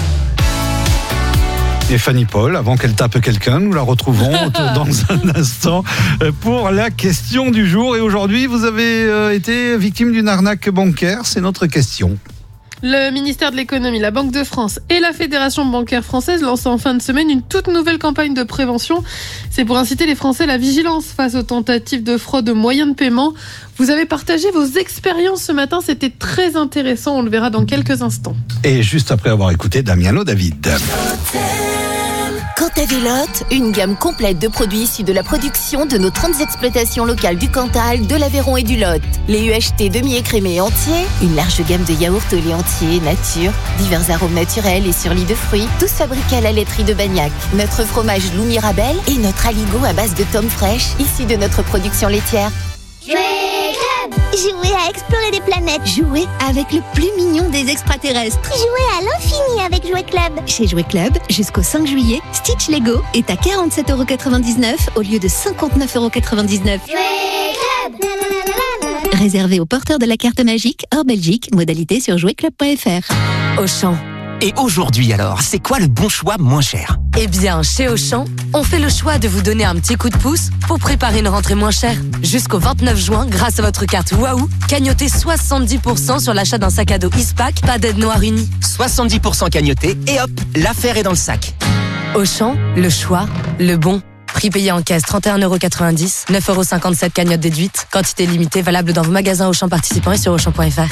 Et Fanny Paul, avant qu'elle tape quelqu'un, nous la retrouvons dans un instant pour la question du jour. Et aujourd'hui, vous avez été victime d'une arnaque bancaire, c'est notre question. Le ministère de l'économie, la Banque de France et la Fédération bancaire française lancent en fin de semaine une toute nouvelle campagne de prévention. C'est pour inciter les Français à la vigilance face aux tentatives de fraude aux moyens de paiement. Vous avez partagé vos expériences ce matin, c'était très intéressant, on le verra dans quelques instants. Et juste après avoir écouté Damiano David. Cantavélote, une gamme complète de produits issus de la production de nos trente exploitations locales du Cantal, de l'Aveyron et du Lot. Les U H T demi-écrémés et entiers, une large gamme de yaourts au lait entier, nature, divers arômes naturels et sur lit de fruits, tous fabriqués à la laiterie de Bagnac. Notre fromage Loup Mirabel et notre aligot à base de tomes fraîches, issus de notre production laitière. Jouer Club! Jouer à explorer des planètes. Jouer avec le plus mignon des extraterrestres. Jouer à l'infini avec Jouer Club. Chez Jouer Club, jusqu'au cinq juillet, Stitch Lego est à quarante-sept euros quatre-vingt-dix-neuf au lieu de cinquante-neuf euros quatre-vingt-dix-neuf. Jouer Club! Réservé aux porteurs de la carte magique hors Belgique, modalité sur jouer club point f r. Auchan. Et aujourd'hui alors, c'est quoi le bon choix moins cher ? Eh bien, chez Auchan, on fait le choix de vous donner un petit coup de pouce pour préparer une rentrée moins chère. Jusqu'au vingt-neuf juin, grâce à votre carte Waouh, cagnotez soixante-dix pour cent sur l'achat d'un sac à dos Ispac, pas d'aide noire unie. soixante-dix pour cent cagnoté et hop, l'affaire est dans le sac. Auchan, le choix, le bon. Prix payé en caisse trente et un euros quatre-vingt-dix, neuf euros cinquante-sept cagnotte déduite. Quantité limitée valable dans vos magasins Auchan participants et sur auchan point f r.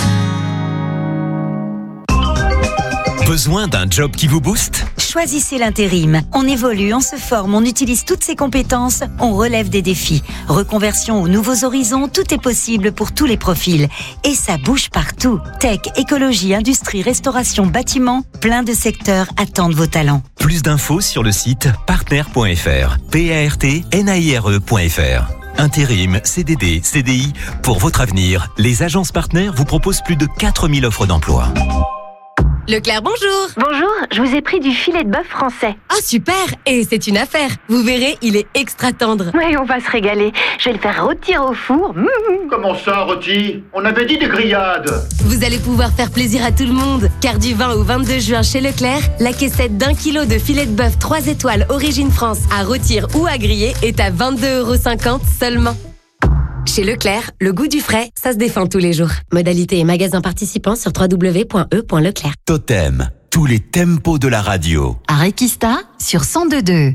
Besoin d'un job qui vous booste ? Choisissez l'intérim. On évolue, on se forme, on utilise toutes ses compétences, on relève des défis. Reconversion aux nouveaux horizons, tout est possible pour tous les profils. Et ça bouge partout. Tech, écologie, industrie, restauration, bâtiment, plein de secteurs attendent vos talents. Plus d'infos sur le site partenaire point f r. P A R T N A I R E point f r. Intérim, C D D, C D I. Pour votre avenir, les agences partenaires vous proposent plus de quatre mille offres d'emploi. Leclerc, bonjour. Bonjour, je vous ai pris du filet de bœuf français. Ah, super. Et c'est une affaire. Vous verrez, il est extra tendre. Oui, on va se régaler. Je vais le faire rôtir au four. Mmh. Comment ça, rôti ? On avait dit des grillades. Vous allez pouvoir faire plaisir à tout le monde. Car du vingt au vingt-deux juin chez Leclerc, la caissette d'un kilo de filet de bœuf trois étoiles Origine France à rôtir ou à griller est à vingt-deux euros cinquante seulement. Chez Leclerc, le goût du frais, ça se défend tous les jours. Modalité et magasins participants sur w w w point e point leclerc. Totem, tous les tempos de la radio. À Requista sur cent deux virgule deux.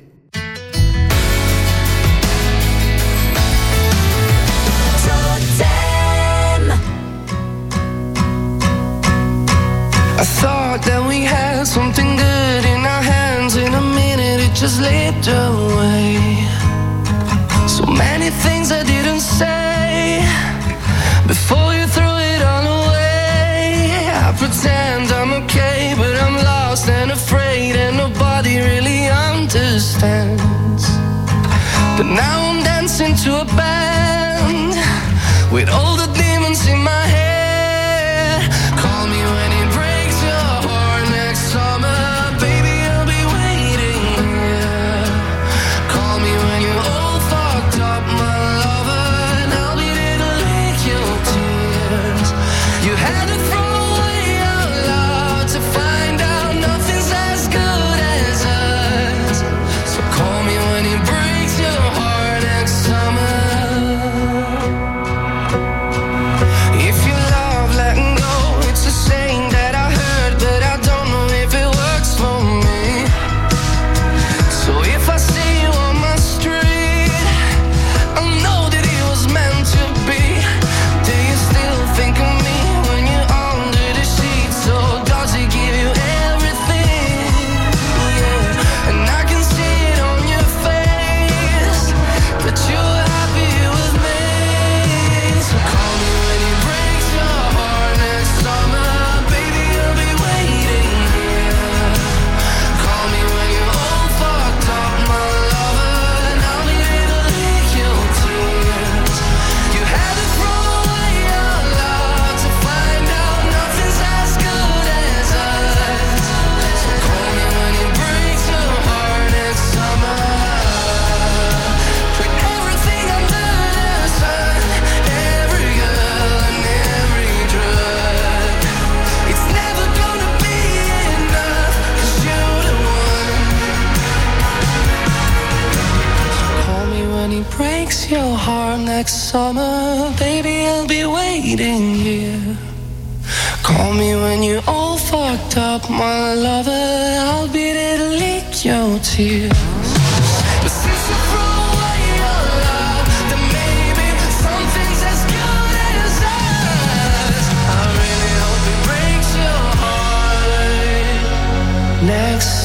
I thought that we had something good in our hands. In a minute it just slipped away. So many things I didn't say before you threw it all away. I pretend I'm okay, but I'm lost and afraid, and nobody really understands. But now I'm dancing to a band with all the demons in my head. Call me when it breaks your heart next summer, baby, I'll be waiting here. Call me when you're all fucked up, my lover, and I'll be there to lick your tears. You had to throw away our love to find out nothing's as good as us. So call me when it breaks your heart next summer. breaks your heart next summer, baby, I'll be waiting here. Call me when you're all fucked up, my lover, I'll be there to lick your tears. But since you throw away your love, then maybe something's as good as us. I really hope it breaks your heart next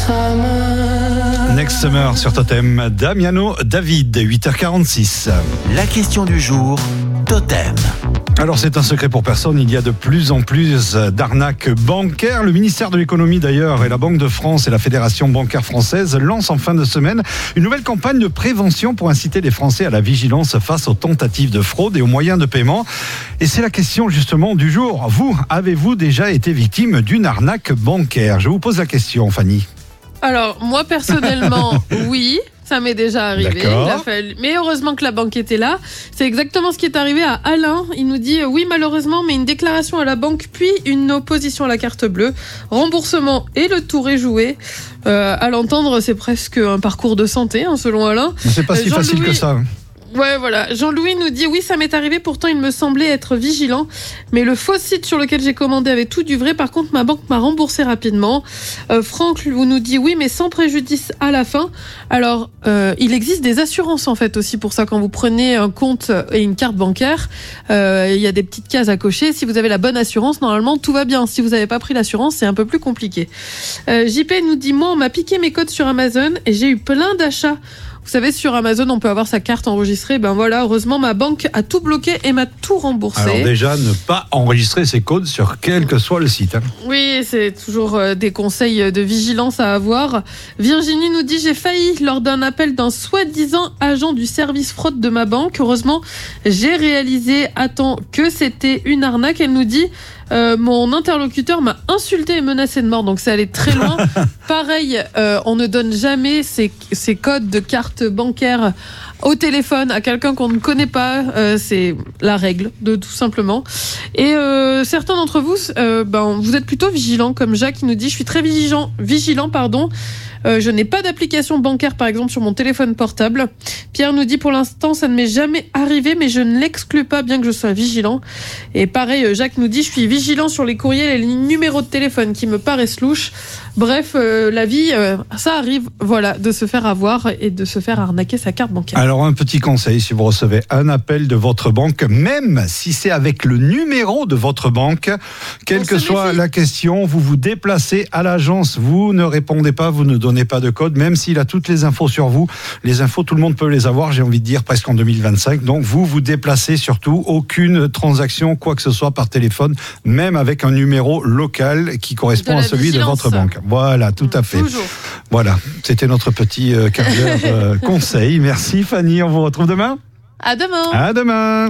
summer. Next Summer sur Totem, Damiano David, huit heures quarante-six. La question du jour, Totem. Alors c'est un secret pour personne, il y a de plus en plus d'arnaques bancaires. Le ministère de l'économie d'ailleurs et la Banque de France et la Fédération bancaire française lancent en fin de semaine une nouvelle campagne de prévention pour inciter les Français à la vigilance face aux tentatives de fraude et aux moyens de paiement. Et c'est la question justement du jour. Vous, avez-vous déjà été victime d'une arnaque bancaire ? Je vous pose la question, Fanny. Alors, moi, personnellement, oui, ça m'est déjà arrivé. D'accord. Il a fallu... Mais heureusement que la banque était là. C'est exactement ce qui est arrivé à Alain. Il nous dit, euh, oui, malheureusement, mais une déclaration à la banque, puis une opposition à la carte bleue. Remboursement et le tour est joué. Euh, à l'entendre, c'est presque un parcours de santé, hein, selon Alain. Mais c'est pas si euh, facile que ça. Ouais, voilà. Jean-Louis nous dit, oui, ça m'est arrivé, pourtant il me semblait être vigilant, mais le faux site sur lequel j'ai commandé avait tout du vrai, par contre ma banque m'a remboursé rapidement. Euh, Franck nous dit, oui, mais sans préjudice à la fin. Alors, euh, il existe des assurances en fait aussi pour ça, quand vous prenez un compte et une carte bancaire, euh, il y a des petites cases à cocher. Si vous avez la bonne assurance, normalement tout va bien. Si vous n'avez pas pris l'assurance, c'est un peu plus compliqué. Euh, J P nous dit, moi on m'a piqué mes codes sur Amazon et j'ai eu plein d'achats. Vous savez, sur Amazon, on peut avoir sa carte enregistrée. Ben voilà, heureusement, ma banque a tout bloqué et m'a tout remboursé. Alors déjà, ne pas enregistrer ses codes sur quel que soit le site. Hein. Oui, c'est toujours euh, des conseils de vigilance à avoir. Virginie nous dit, j'ai failli lors d'un appel d'un soi-disant agent du service fraude de ma banque. Heureusement, j'ai réalisé à temps que c'était une arnaque. Elle nous dit, Euh, mon interlocuteur m'a insulté et menacé de mort, donc ça allait très loin. Pareil, euh, on ne donne jamais ses, ses codes de carte bancaire au téléphone à quelqu'un qu'on ne connaît pas. Euh, c'est la règle, de tout simplement. Et euh, certains d'entre vous, euh, ben, vous êtes plutôt vigilants, comme Jacques qui nous dit, je suis très vigilant, vigilant, pardon. Euh, je n'ai pas d'application bancaire, par exemple, sur mon téléphone portable. Pierre nous dit, pour l'instant, ça ne m'est jamais arrivé, mais je ne l'exclus pas, bien que je sois vigilant. Et pareil, Jacques nous dit, je suis vigilant sur les courriels et les numéros de téléphone qui me paraissent louches. Bref, euh, la vie, euh, ça arrive, voilà, de se faire avoir et de se faire arnaquer sa carte bancaire. Alors, un petit conseil, si vous recevez un appel de votre banque, même si c'est avec le numéro de votre banque, quelle que soit la question, vous vous déplacez à l'agence, vous ne répondez pas, vous ne donnez pas de code, même s'il a toutes les infos sur vous. Les infos, tout le monde peut les avoir, j'ai envie de dire, presque en deux mille vingt-cinq. Donc, vous vous déplacez surtout, aucune transaction, quoi que ce soit par téléphone, même avec un numéro local qui correspond à celui vigilance. de votre banque. Voilà, tout à fait. Toujours. Voilà, c'était notre petit euh, quart d'heure euh, conseil. Merci Fanny, on vous retrouve demain. À demain. À demain.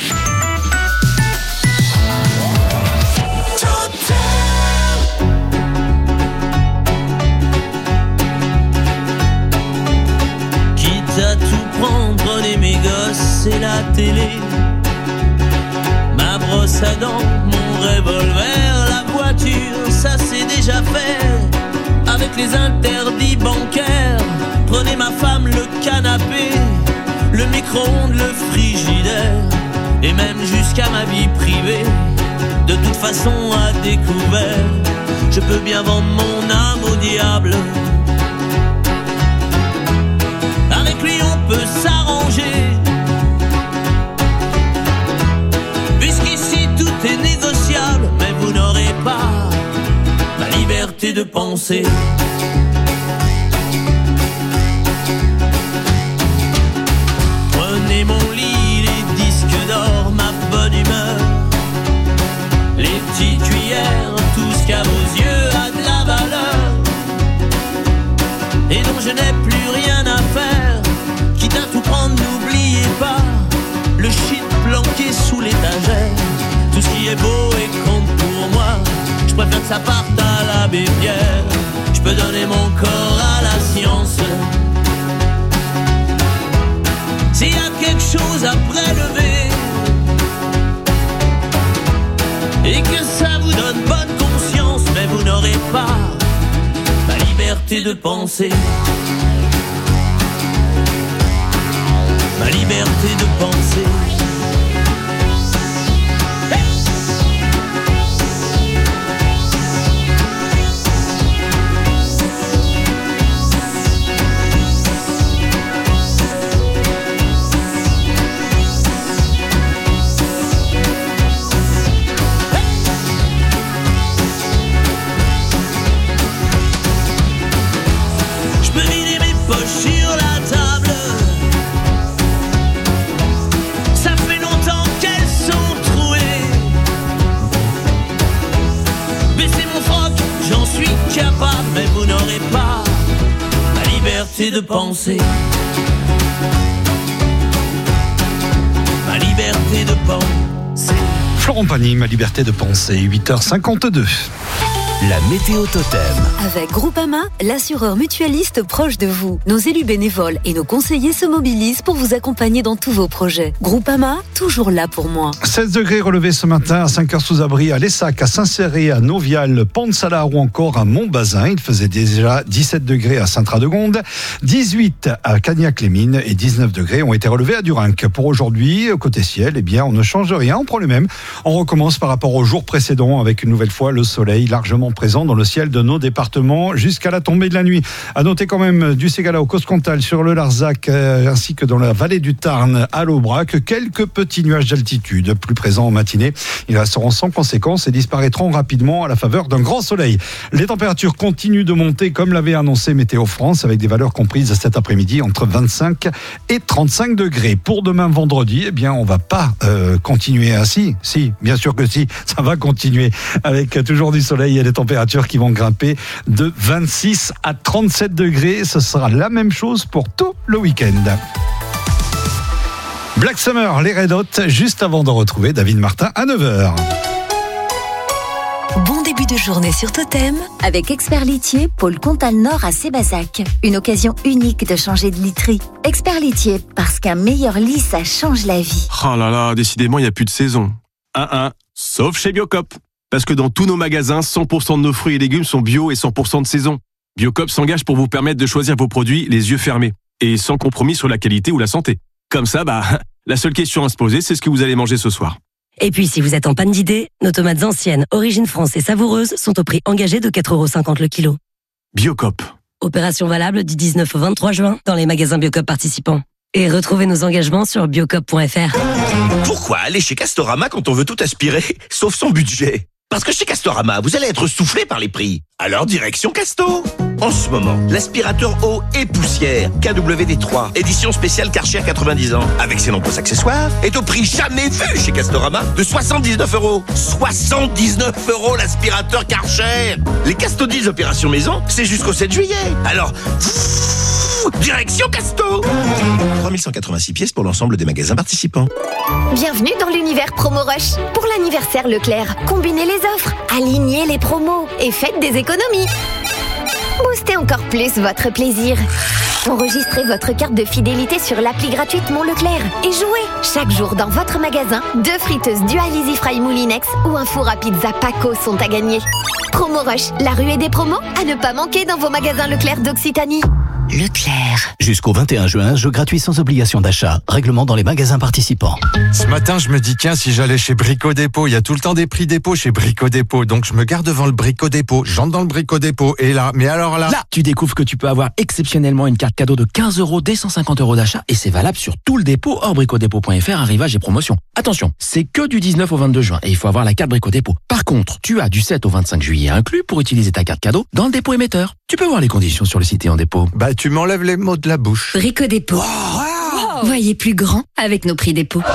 Quitte à tout prendre, prenez mes gosses et la télé, ma brosse à dents, mon revolver, la voiture, ça c'est déjà fait. Avec les interdits bancaires, prenez ma femme, le canapé, le micro-ondes, le frigidaire, et même jusqu'à ma vie privée. De toute façon à découvert, je peux bien vendre mon âme au diable. Avec lui on peut s'arranger, puisqu'ici tout est négociable, mais vous n'aurez pas ma liberté de penser. Prenez mon lit, les disques d'or, ma bonne humeur, les petites cuillères, tout ce qu'à vos yeux a de la valeur, et dont je n'ai plus rien à faire. Quitte à tout prendre, n'oubliez pas le shit planqué sous l'étagère. Tout ce qui est beau et compte pour moi, je préfère que ça parte à la Bébière. Je peux donner mon corps à la science. S'il y a quelque chose à prélever et que ça vous donne bonne conscience, mais vous n'aurez pas ma liberté de penser. Ma liberté liberté de penser. Mais vous n'aurez pas la liberté de penser. Ma liberté de penser. Florent Pagny, ma liberté de penser, huit heures cinquante-deux. La météo totem. Avec Groupama, l'assureur mutualiste proche de vous. Nos élus bénévoles et nos conseillers se mobilisent pour vous accompagner dans tous vos projets. Groupama, toujours là pour moi. seize degrés relevés ce matin à cinq heures sous abri à Lessac, à Saint-Céré, à Nauvial, Pont-de-Salard ou encore à Montbazin. Il faisait déjà dix-sept degrés à Saint-Radegonde, dix-huit à Cagnac-les-Mines et dix-neuf degrés ont été relevés à Durinque. Pour aujourd'hui, côté ciel, eh bien, on ne change rien, on prend le même. On recommence par rapport au jour précédent avec une nouvelle fois le soleil largement présent dans le ciel de nos départements jusqu'à la tombée de la nuit. À noter quand même du Ségala au Coscontal, sur le Larzac, euh, ainsi que dans la vallée du Tarn à l'Aubrac, quelques petits nuages d'altitude plus présents en matinée. Ils resteront sans conséquence et disparaîtront rapidement à la faveur d'un grand soleil. Les températures continuent de monter comme l'avait annoncé Météo France, avec des valeurs comprises cet après-midi entre vingt-cinq et trente-cinq degrés. Pour demain vendredi, eh bien, on va pas euh, continuer ainsi. Si, bien sûr que si, ça va continuer avec toujours du soleil et des températures qui vont grimper de vingt-six à trente-sept degrés. Ce sera la même chose pour tout le week-end. Black Summer, les Red Hot, juste avant de retrouver David Martin à neuf heures. Bon début de journée sur Totem avec Expert Litier, pôle Comtal Nord à Sébazac. Une occasion unique de changer de literie. Expert Litier, parce qu'un meilleur lit, ça change la vie. Oh là là, décidément, il n'y a plus de saison. Un un, sauf chez Biocop. Parce que dans tous nos magasins, cent pour cent de nos fruits et légumes sont bio et cent pour cent de saison. Biocop s'engage pour vous permettre de choisir vos produits les yeux fermés et sans compromis sur la qualité ou la santé. Comme ça, bah, la seule question à se poser, c'est ce que vous allez manger ce soir. Et puis, si vous êtes en panne d'idées, nos tomates anciennes, Origine France et savoureuses sont au prix engagé de quatre euros cinquante le kilo. Biocop. Opération valable du dix-neuf au vingt-trois juin dans les magasins Biocop participants. Et retrouvez nos engagements sur biocop point f r. Pourquoi aller chez Castorama quand on veut tout aspirer, sauf son budget ? Parce que chez Castorama, vous allez être soufflé par les prix. Alors direction Casto. En ce moment, l'aspirateur eau et poussière K W D trois, édition spéciale Karcher quatre-vingt-dix ans, avec ses nombreux accessoires, est au prix jamais vu chez Castorama de soixante-dix-neuf euros. soixante-dix-neuf euros l'aspirateur Karcher. Les Castodis opération maison, c'est jusqu'au sept juillet. Alors, direction Casto. trois mille cent quatre-vingt-six pièces pour l'ensemble des magasins participants. Bienvenue dans l'univers Promo Rush. Pour l'anniversaire Leclerc, combinez les offres, alignez les promos et faites des économies. Boostez encore plus votre plaisir. Enregistrez votre carte de fidélité sur l'appli gratuite Mon Leclerc et jouez chaque jour dans votre magasin. Deux friteuses Dual Easy Fry Moulinex ou un four à pizza Paco sont à gagner. Promo Rush, la ruée des promos à ne pas manquer dans vos magasins Leclerc d'Occitanie. Leclerc. Jusqu'au vingt et un juin, jeu gratuit sans obligation d'achat. Règlement dans les magasins participants. Ce matin, je me dis, tiens, si j'allais chez Brico Dépôt, il y a tout le temps des prix dépôt chez Brico Dépôt. Donc, je me garde devant le Brico Dépôt. J'entre dans le Brico Dépôt. Et là, mais alors là. Là, tu découvres que tu peux avoir exceptionnellement une carte cadeau de quinze euros dès cent cinquante euros d'achat. Et c'est valable sur tout le dépôt hors bricodépôt point f r, arrivage et promotion. Attention, c'est que du dix-neuf au vingt-deux juin. Et il faut avoir la carte Brico Dépôt. Par contre, tu as du sept au vingt-cinq juillet inclus pour utiliser ta carte cadeau dans le dépôt émetteur. Tu peux voir les conditions sur le site et en dépôt. Bah, tu m'enlèves les mots de la bouche. Brico Dépôt. Wow. Voyez plus grand avec nos prix dépôt.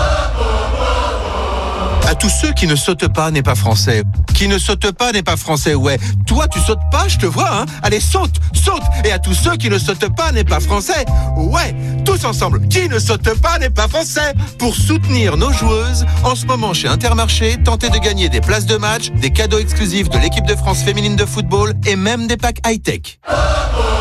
À tous ceux qui ne sautent pas n'est pas français. Qui ne saute pas n'est pas français, ouais. Toi, tu sautes pas, je te vois, hein. Allez, saute, saute. Et à tous ceux qui ne sautent pas n'est pas français, ouais. Tous ensemble, qui ne saute pas n'est pas français. Pour soutenir nos joueuses, en ce moment chez Intermarché, tentez de gagner des places de match, des cadeaux exclusifs de l'équipe de France féminine de football et même des packs high-tech.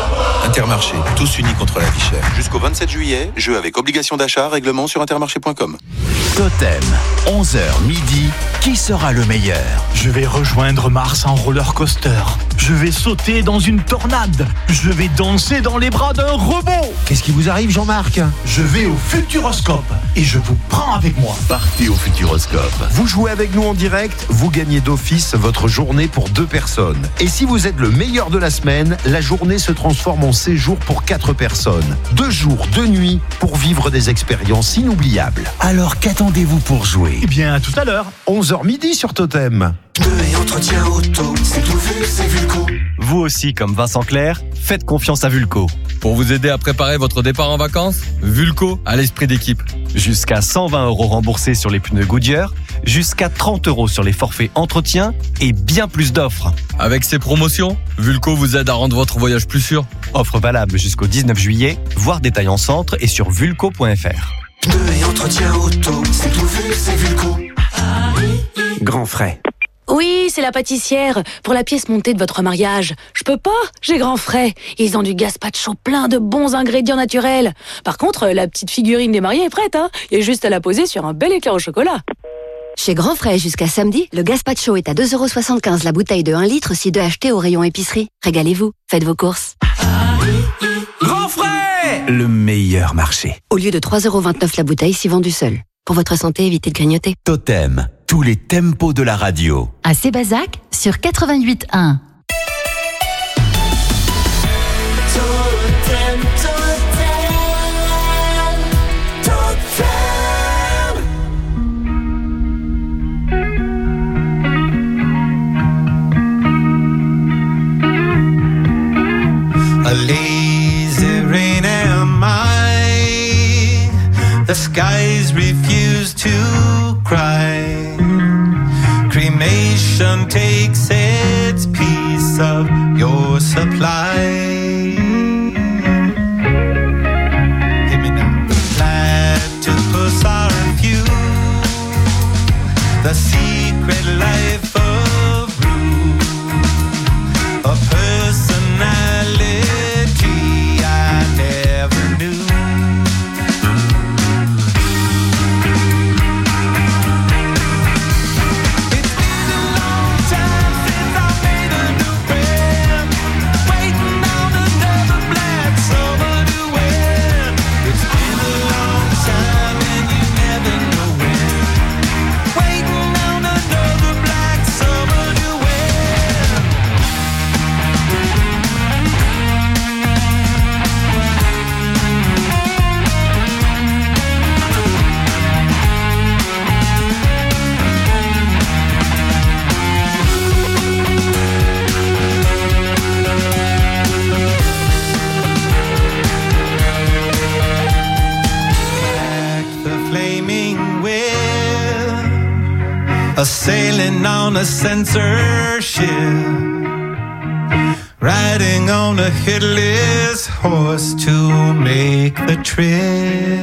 Intermarché, tous unis contre la vie chère. Jusqu'au vingt-sept juillet, jeu avec obligation d'achat, règlement sur intermarché point com. Totem, onze heures midi, qui sera le meilleur? Je vais rejoindre Mars en roller coaster. Je vais sauter dans une tornade. Je vais danser dans les bras d'un robot. Qu'est-ce qui vous arrive, Jean-Marc? Je vais au Futuroscope et je vous prends avec moi. Partez au Futuroscope. Vous jouez avec nous en direct, vous gagnez d'office votre journée pour deux personnes. Et si vous êtes le meilleur de la semaine, la journée se transforme en séjour pour quatre personnes. Deux jours, deux nuits pour vivre des expériences inoubliables. Alors qu'attendez-vous pour jouer? Eh bien, à tout à l'heure. onze heures midi sur Totem. Pneus et entretien auto, c'est tout vu, c'est Vulco. Vous aussi, comme Vincent Clerc, faites confiance à Vulco. Pour vous aider à préparer votre départ en vacances, Vulco a l'esprit d'équipe. Jusqu'à cent vingt euros remboursés sur les pneus Goodyear, jusqu'à trente euros sur les forfaits entretien et bien plus d'offres. Avec ces promotions, Vulco vous aide à rendre votre voyage plus sûr. Offre valable jusqu'au dix-neuf juillet, voir détails en centre et sur vulco point f r. Pneus et entretien auto, c'est tout vu, c'est Vulco. Grand frais. Oui, c'est la pâtissière. Pour la pièce montée de votre mariage. Je peux pas, j'ai grand frais. Ils ont du gazpacho plein de bons ingrédients naturels. Par contre, la petite figurine des mariés est prête, hein. Il y a juste à la poser sur un bel éclair au chocolat. Chez Grand Frais, jusqu'à samedi, le gazpacho est à deux euros soixante-quinze la bouteille de un litre si deux achetés au rayon épicerie. Régalez-vous, faites vos courses. Grand frais! Le meilleur marché. Au lieu de trois euros vingt-neuf la bouteille si vendue seule. Pour votre santé, évitez de grignoter. Totem, tous les tempos de la radio. À Sébazac, sur quatre-vingt-huit un. Totem, totem, totem. A lazy rain am I. The skies refuse to cry. Cremation takes its piece of your supply. Hear me now. Platypus are few. The secret life of Rue. A personality I never knew. A sailing on a censorship, riding on a headless horse to make the trip.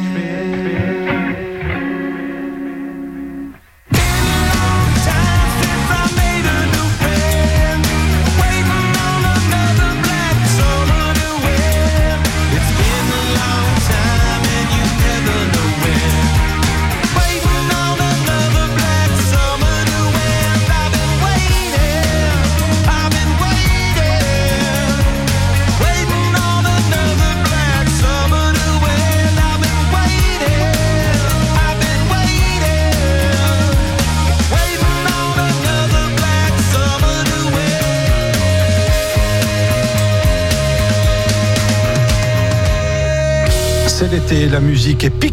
C'est l'été, la musique est pique.